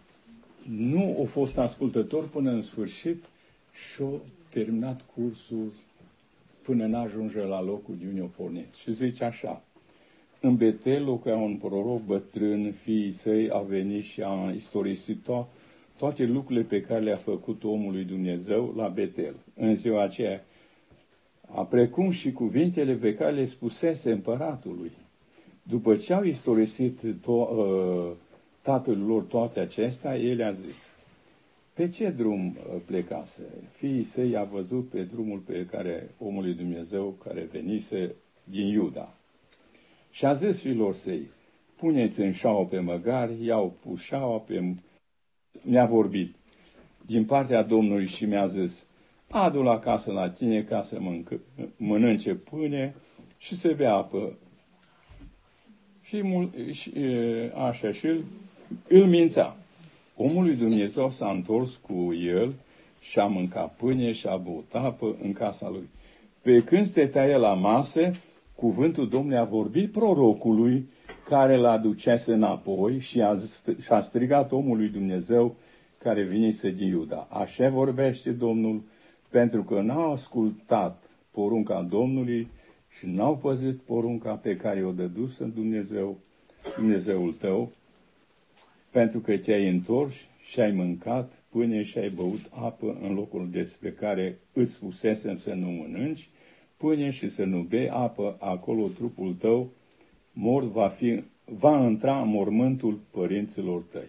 nu a fost ascultător până în sfârșit și-a terminat cursul până n-ajunge la locul de unde a pornit. Și zice așa: în Betel locuia un proroc bătrân, fiii săi a venit și a istorisit to- toate lucrurile pe care le-a făcut omul lui Dumnezeu la Betel. În ziua aceea, a precum și cuvintele pe care le spusese împăratului. După ce au istorisit to- uh, tatălui lor toate acestea, el a zis: pe ce drum plecase? Fiii săi a văzut pe drumul pe care omul lui Dumnezeu care venise din Iuda. Și a zis fiilor săi: puneți în șaua pe măgari, i-au pus șaua pe... Mi-a vorbit din partea Domnului și mi-a zis: adu-l acasă la tine ca să mănâncă, mănânce pâine și să bea apă. Și, mul, și așa și îl, îl mința. Omul lui Dumnezeu s-a întors cu el și a mâncat pâine și a băut apă în casa lui. Pe când stătea el la masă, cuvântul Domnului a vorbit prorocului care l-a ducese înapoi și a, și a strigat omul lui Dumnezeu care venise din Iuda: așa vorbește Domnul, pentru că n-au ascultat porunca Domnului și n-au păzit porunca pe care o dăduse Dumnezeu, Dumnezeul tău, pentru că te-ai întors și ai mâncat pâine și ai băut apă în locul despre care îți spusesem să nu mănânci pâine și să nu bei apă, acolo trupul tău mort va, fi, va intra în mormântul părinților tăi.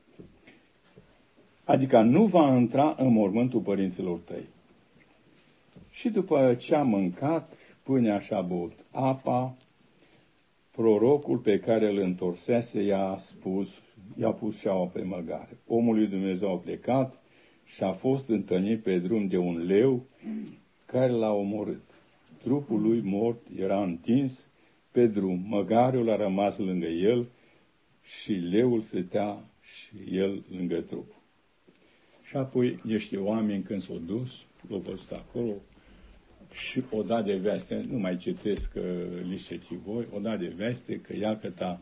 Adică nu va intra în mormântul părinților tăi. Și după ce a mâncat pâinea și a băut apa, prorocul pe care îl întorsese i-a spus, i-a pus șaua pe măgare. Omul lui Dumnezeu a plecat și a fost întâlnit pe drum de un leu care l-a omorât. Trupul lui mort era întins pe drum, măgarul a rămas lângă el și leul stătea și el lângă trup. Și apoi niște oameni când s-au dus, l-au văzut acolo și o dat de veste, nu mai citesc că li citi voi, o dat de veste că iată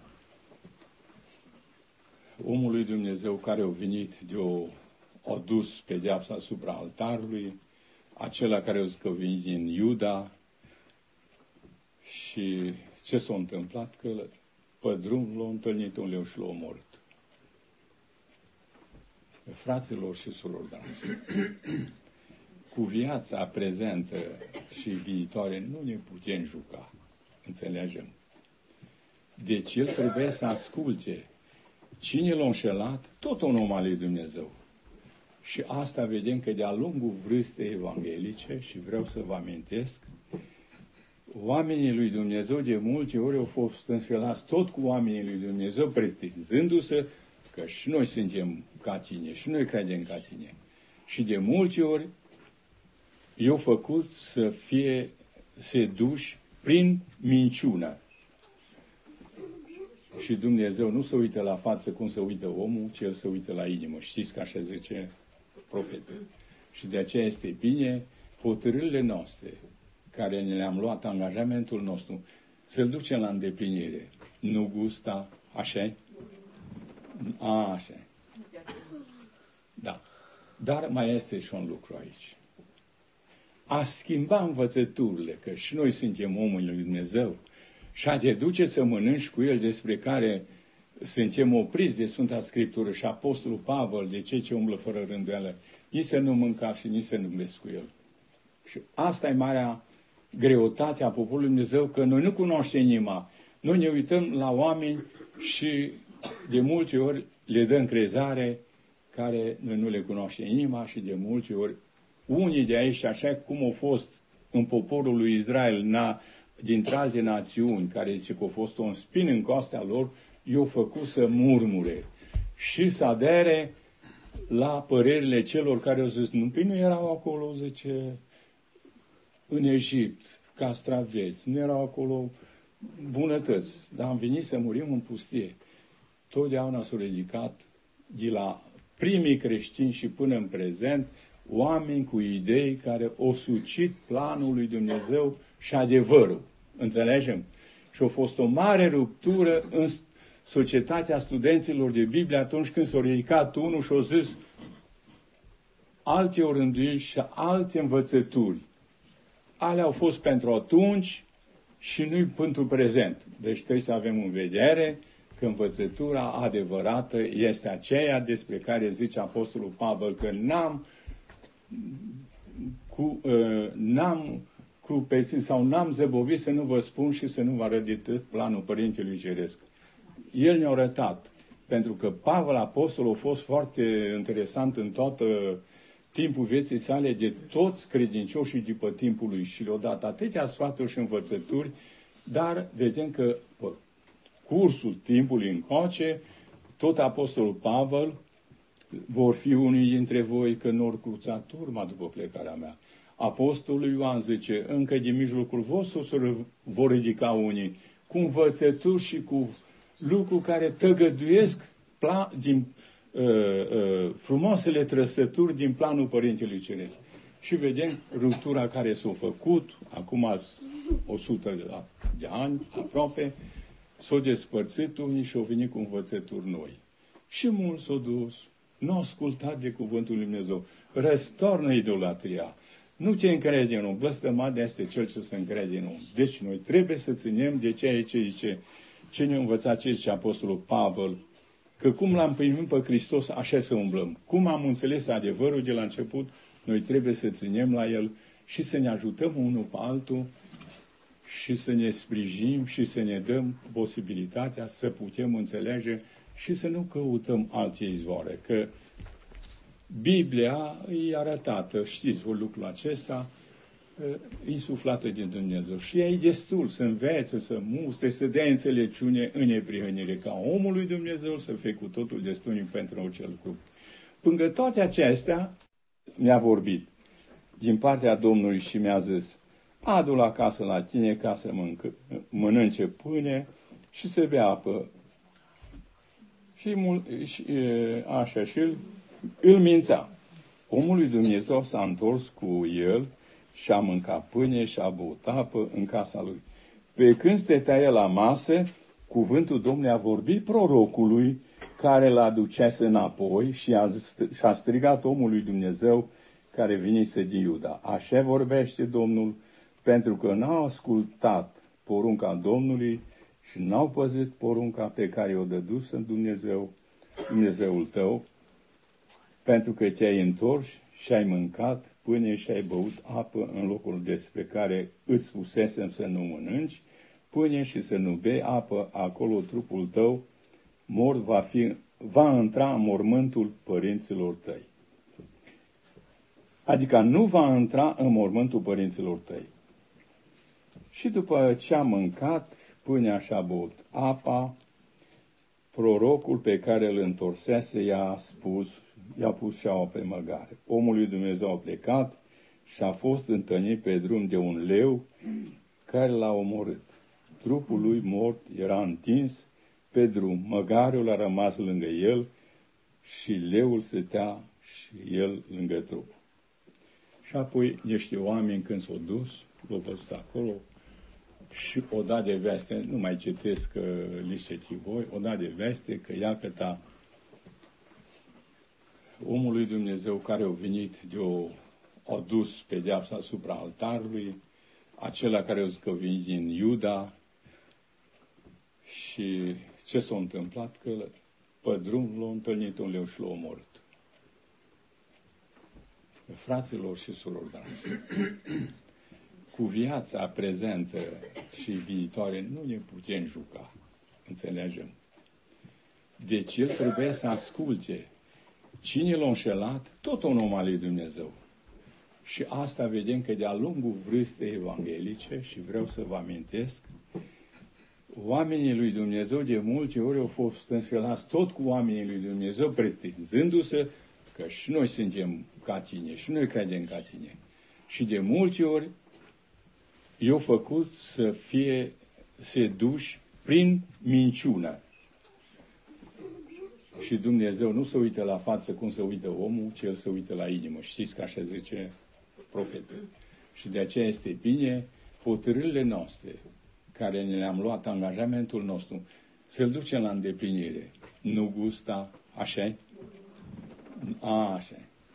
omul lui Dumnezeu care a venit de o, a dus pedeapsa asupra altarului, acela care a zis că a venit din Iuda. Și ce s-a întâmplat? Că pe drum l-a întâlnit un leu și l-a omorât. Fraților și surorilor dragi, cu viața prezentă și viitoare nu ne putem juca. Înțelegem? Deci el trebuie să asculte. Cine l-a înșelat? Tot un om al lui Dumnezeu. Și asta vedem că de-a lungul vârstei evanghelice, și vreau să vă amintesc, oamenii lui Dumnezeu de multe ori au fost înșelați tot cu oamenii lui Dumnezeu, pretinzându-se că și noi suntem ca tine, și noi credem ca tine. Și de multe ori i-au făcut să fie seduși prin minciună. Și Dumnezeu nu se uită la față cum se uită omul, ci El se uită la inimă. Știți că așa zice profetul. Și de aceea este bine hotărârile noastre, care ne le-am luat, angajamentul nostru, să-l ducem la îndeplinire. Nu gusta, așa? A, așa. Da. Dar mai este și un lucru aici. A schimba învățăturile, că și noi suntem omul lui Dumnezeu, și a te duce să mănânci cu El, despre care suntem opriți de Sfânta Scriptură, și Apostolul Pavel, de cei ce umblă fără rânduială, nici să nu mânca și nici să nu bezi cu El. Și asta e marea greutate a poporului Dumnezeu, că noi nu cunoaștem inima. Noi ne uităm la oameni și de multe ori le dăm crezare care noi nu le cunoaștem inima, și de multe ori unii de aici, așa cum au fost în poporul lui Israel, na, dintre alte națiuni, care zice că a fost un spin în coastea lor, i-au făcut să murmure și să adere la părerile celor care au zis, nu, păi nu erau acolo, zice, în Egipt, castraveți, nu erau acolo bunătăți, dar am venit să murim în pustie. Totdeauna s-au ridicat de la primii creștini și până în prezent oameni cu idei care au sucit planul lui Dumnezeu și adevărul. Înțelegem? Și a fost o mare ruptură în societatea studenților de Biblie atunci când s-a ridicat unul și a zis alte orânduiri și alte învățături. Alea au fost pentru atunci și nu-i pentru prezent. Deci trebuie să avem în vedere că învățătura adevărată este aceea despre care zice Apostolul Pavel, că n-am cu, uh, n-am crupețit sau n-am zăbovit să nu vă spun și să nu vă arăt de tot planul Părintelui Ceresc. El ne-a arătat, pentru că Pavel Apostol a fost foarte interesant în toată timpul vieții sale de toți credincioșii după timpul lui și le-a dat atâtea sfaturi și învățături, dar vedem că pe cursul timpului încoace, tot Apostolul Pavel, vor fi unii dintre voi că n-or cruțat urma după plecarea mea. Apostolul Ioan zice, încă din mijlocul vostru se vor ridica unii cu învățături și cu lucruri care tăgăduiesc plan, din uh, uh, frumoasele trăsături din planul Părintelui Ceresc. Și vedem ruptura care s-a făcut, acum o sută de ani aproape, s-au despărțit unii și au venit cu învățături noi. Și mulți s-au dus, nu au ascultat de cuvântul lui Dumnezeu. Răstornă idolatria. Nu te încrede în om. Blăstămat este cel ce se încrede în om. Deci noi trebuie să ținem de ceea ce zice, ce ne-a învățat ce zice Apostolul Pavel, că cum l-am primit pe Hristos, așa să umblăm. Cum am înțeles adevărul de la început, noi trebuie să ținem la el și să ne ajutăm unul pe altul și să ne sprijinim și să ne dăm posibilitatea să putem înțelege și să nu căutăm alte izvoare. Că Biblia e arătată, știți voi lucrul acesta, insuflată din Dumnezeu. Și ea e destul să învețe, să muste, să dea înțelepciune în neprihănire, ca omul lui Dumnezeu să fie cu totul destul pentru orice lucru. Până toate acestea mi-a vorbit din partea Domnului și mi-a zis, adu-l acasă la tine ca să mănânce, mănânce pâine și să bea apă. Și, și așa, și îl, îl mința. Omul lui Dumnezeu s-a întors cu el și a mâncat pâine și a băut apă în casa lui. Pe când stătea el la masă, cuvântul Domnului a vorbit prorocului care l-a ducese înapoi și a, și a strigat omul lui Dumnezeu care venise din Iuda. Așa vorbește Domnul, pentru că n-au ascultat porunca Domnului și n-au păzit porunca pe care o dăduse în Dumnezeu, Dumnezeul tău, pentru că te-ai întors și ai mâncat pâine și ai băut apă în locul despre care îți spusesem să nu mănânci pâine și să nu bei apă, acolo trupul tău mort va, fi, va intra în mormântul părinților tăi. Adică nu va intra în mormântul părinților tăi. Și după ce a mâncat pâinea și a băut apa, prorocul pe care îl întorsese i-a spus, i-a pus șaua pe măgare. Omul lui Dumnezeu a plecat și a fost întâlnit pe drum de un leu care l-a omorât. Trupul lui mort era întins pe drum. Măgarul a rămas lângă el și leul stătea și el lângă trup. Și apoi niște oameni când s-au dus, l-au văzut acolo și o dat de veste, nu mai citesc că li citi voi, o dat de veste că iată omul lui Dumnezeu care a venit de o a dus pedeapsa asupra altarului, acela care a zis că a venit din Iuda și ce s-a întâmplat? Că pe drum l-a întâlnit un leu și l-a omorât. Fraților și surori dragi, cu viața prezentă și viitoare nu ne putem juca, înțelegem. Deci el trebuie să asculte. Cine l-a înșelat? Tot un om al lui Dumnezeu. Și asta vedem că de-a lungul vârstei evanghelice, și vreau să vă amintesc, oamenii lui Dumnezeu de multe ori au fost înșelați tot cu oamenii lui Dumnezeu, pretinzându-se că și noi suntem ca tine, și noi credem ca tine. Și de multe ori i-au făcut să fie seduși prin minciună. Și Dumnezeu nu se uită la față cum se uită omul, ci El se uită la inimă. Știți că așa zice profetul. Și de aceea este bine hotărârile noastre, care ne le-am luat, angajamentul nostru, să-l ducem la îndeplinire. Nu gusta, așa-i? A, așa.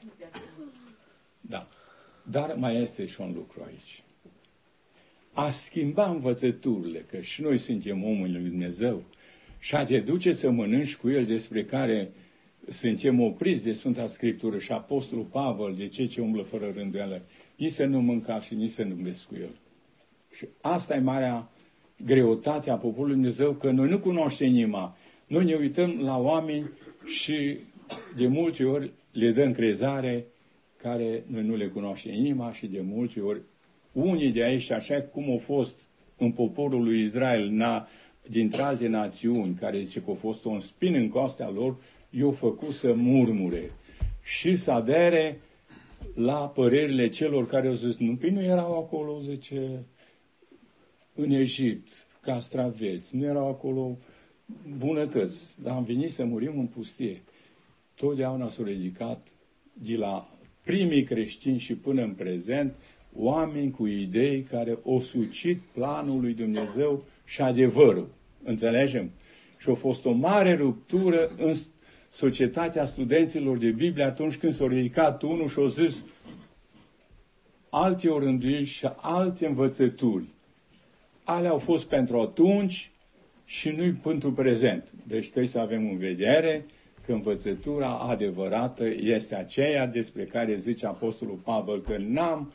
Da. Dar mai este și un lucru aici. A schimba învățăturile, că și noi suntem omul lui Dumnezeu, și a te duce să mănânci cu el, despre care suntem opriți de Sfânta Scriptură și Apostolul Pavel, de cei ce umblă fără rânduială, nici să nu mânca și nici să nu bezi cu el. Și asta e marea greutate a poporului Dumnezeu, că noi nu cunoaștem inima. Noi ne uităm la oameni și de multe ori le dăm crezare care noi nu le cunoaștem inima și de multe ori unii de aici, așa cum au fost în poporul lui Israel, na, dintre alte națiuni, care zice că a fost un spin în coastea lor, i-au făcut să murmure și să adere la părerile celor care au zis, nu, păi nu erau acolo, zice, în Egipt, castraveți, nu erau acolo bunătăți, dar am venit să murim în pustie. Totdeauna s-au ridicat de la primii creștini și până în prezent, oameni cu idei care au sucit planul lui Dumnezeu și adevărul. Înțelegem? Și a fost o mare ruptură în societatea studenților de Biblie atunci când s-a ridicat unul și a zis alte orânduiri și alte învățături. Alea au fost pentru atunci și nu-i pentru prezent. Deci trebuie să avem în vedere că învățătura adevărată este aceea despre care zice Apostolul Pavel că n-am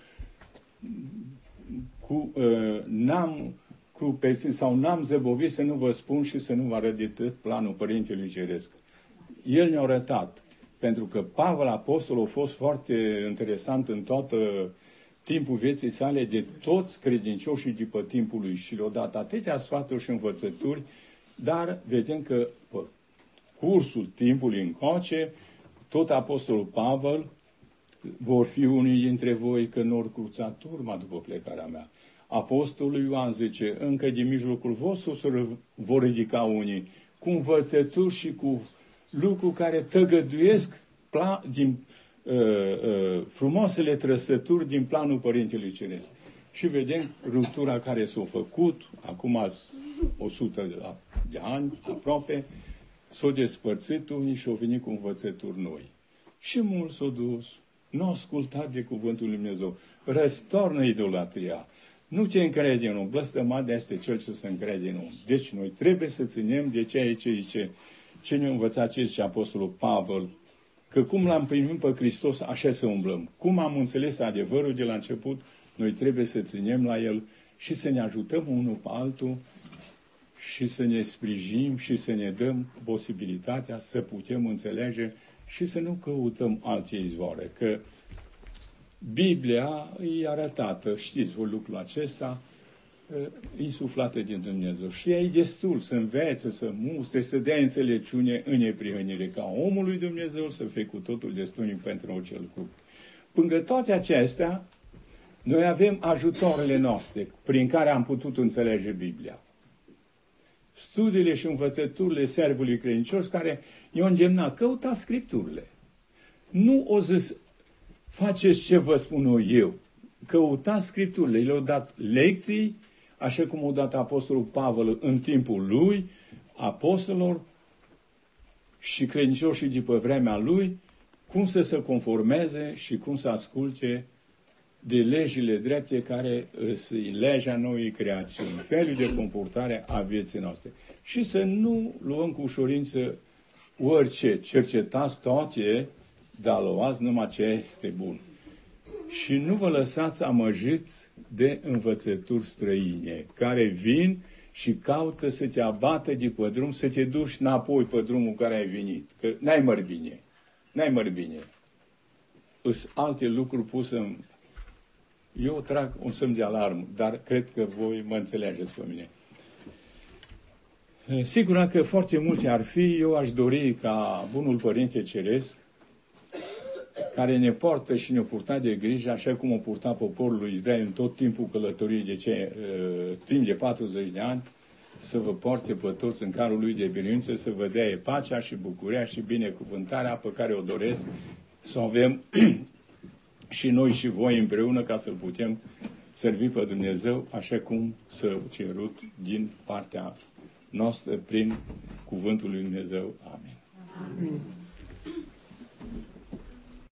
cu, uh, n-am cu pesin sau n-am zăbovit să nu vă spun și să nu vă arăt de tot planul Părintelui Ceresc. El ne-a arătat, pentru că Pavel Apostolul a fost foarte interesant în toată timpul vieții sale de toți credincioșii după timpul lui și le-a dat atâtea sfaturi și învățături, dar vedem că pe cursul timpului încoace, tot Apostolul Pavel, vor fi unii dintre voi că n-or cruțat urma după plecarea mea. Apostolul Ioan zice, încă din mijlocul vostru se vor ridica unii cu învățături și cu lucruri care tăgăduiesc plan, din uh, uh, frumoasele trăsături din planul Părintelui Ceresc. Și vedem ruptura care s-a făcut, acum o sută de ani aproape, s-au despărțit unii și au venit cu învățături noi. Și mulți s-au dus, nu au ascultat de cuvântul lui Dumnezeu. Răstornă idolatria. Nu te încrede în om. Blăstămat este cel ce se încrede în om. Deci noi trebuie să ținem de ceea ce zice, ce ne-a învățat ce zice Apostolul Pavel că cum l-am primit pe Hristos, așa să umblăm. Cum am înțeles adevărul de la început, noi trebuie să ținem la el și să ne ajutăm unul pe altul și să ne sprijinim și să ne dăm posibilitatea să putem înțelege și să nu căutăm alte izvoare. Că Biblia e arătată, știți voi lucrul acesta, insuflată din Dumnezeu. Și ea e destul să învețe, să mustre, să dea înțelepciune în neprihănire, ca omul lui Dumnezeu să fie cu totul destul pentru orice lucru. Până toate acestea, noi avem ajutoarele noastre prin care am putut înțelege Biblia. Studiile și învățăturile servului credincios care i-au îndemnat, căutați Scripturile. Nu o zis, faceți ce vă spun eu. Căutați Scripturile. Le-au dat lecții, așa cum au dat Apostolul Pavel în timpul lui, apostolilor și credincioșii după vremea lui, cum să se conformeze și cum să asculte de legile drepte care sunt legea noii creațiuni, felul de comportare a vieții noastre. Și să nu luăm cu ușurință orice, cercetați toate, dar luați numai ce este bun. Și nu vă lăsați amăjiți de învățături străine, care vin și caută să te abată de pe drum, să te duci înapoi pe drumul care ai venit. Că n-ai mări bine. N-ai mări bine. Îs alte lucruri puse în... Eu trag un semn de alarmă, dar cred că voi mă înțelegeți pe mine. Sigur că foarte multe ar fi, eu aș dori ca Bunul Părinte Ceresc, care ne poartă și ne-a purtat de grijă, așa cum a purtat poporul lui Israel în tot timpul călătoriei de ce, uh, timp de patruzeci de ani, să vă poarte pe toți în carul lui de biruință, să vă dea pacea și bucuria și binecuvântarea pe care o doresc să o avem și noi și voi împreună ca să putem servi pe Dumnezeu așa cum s-a cerut din partea noastră prin cuvântul lui Dumnezeu. Amin. Amin.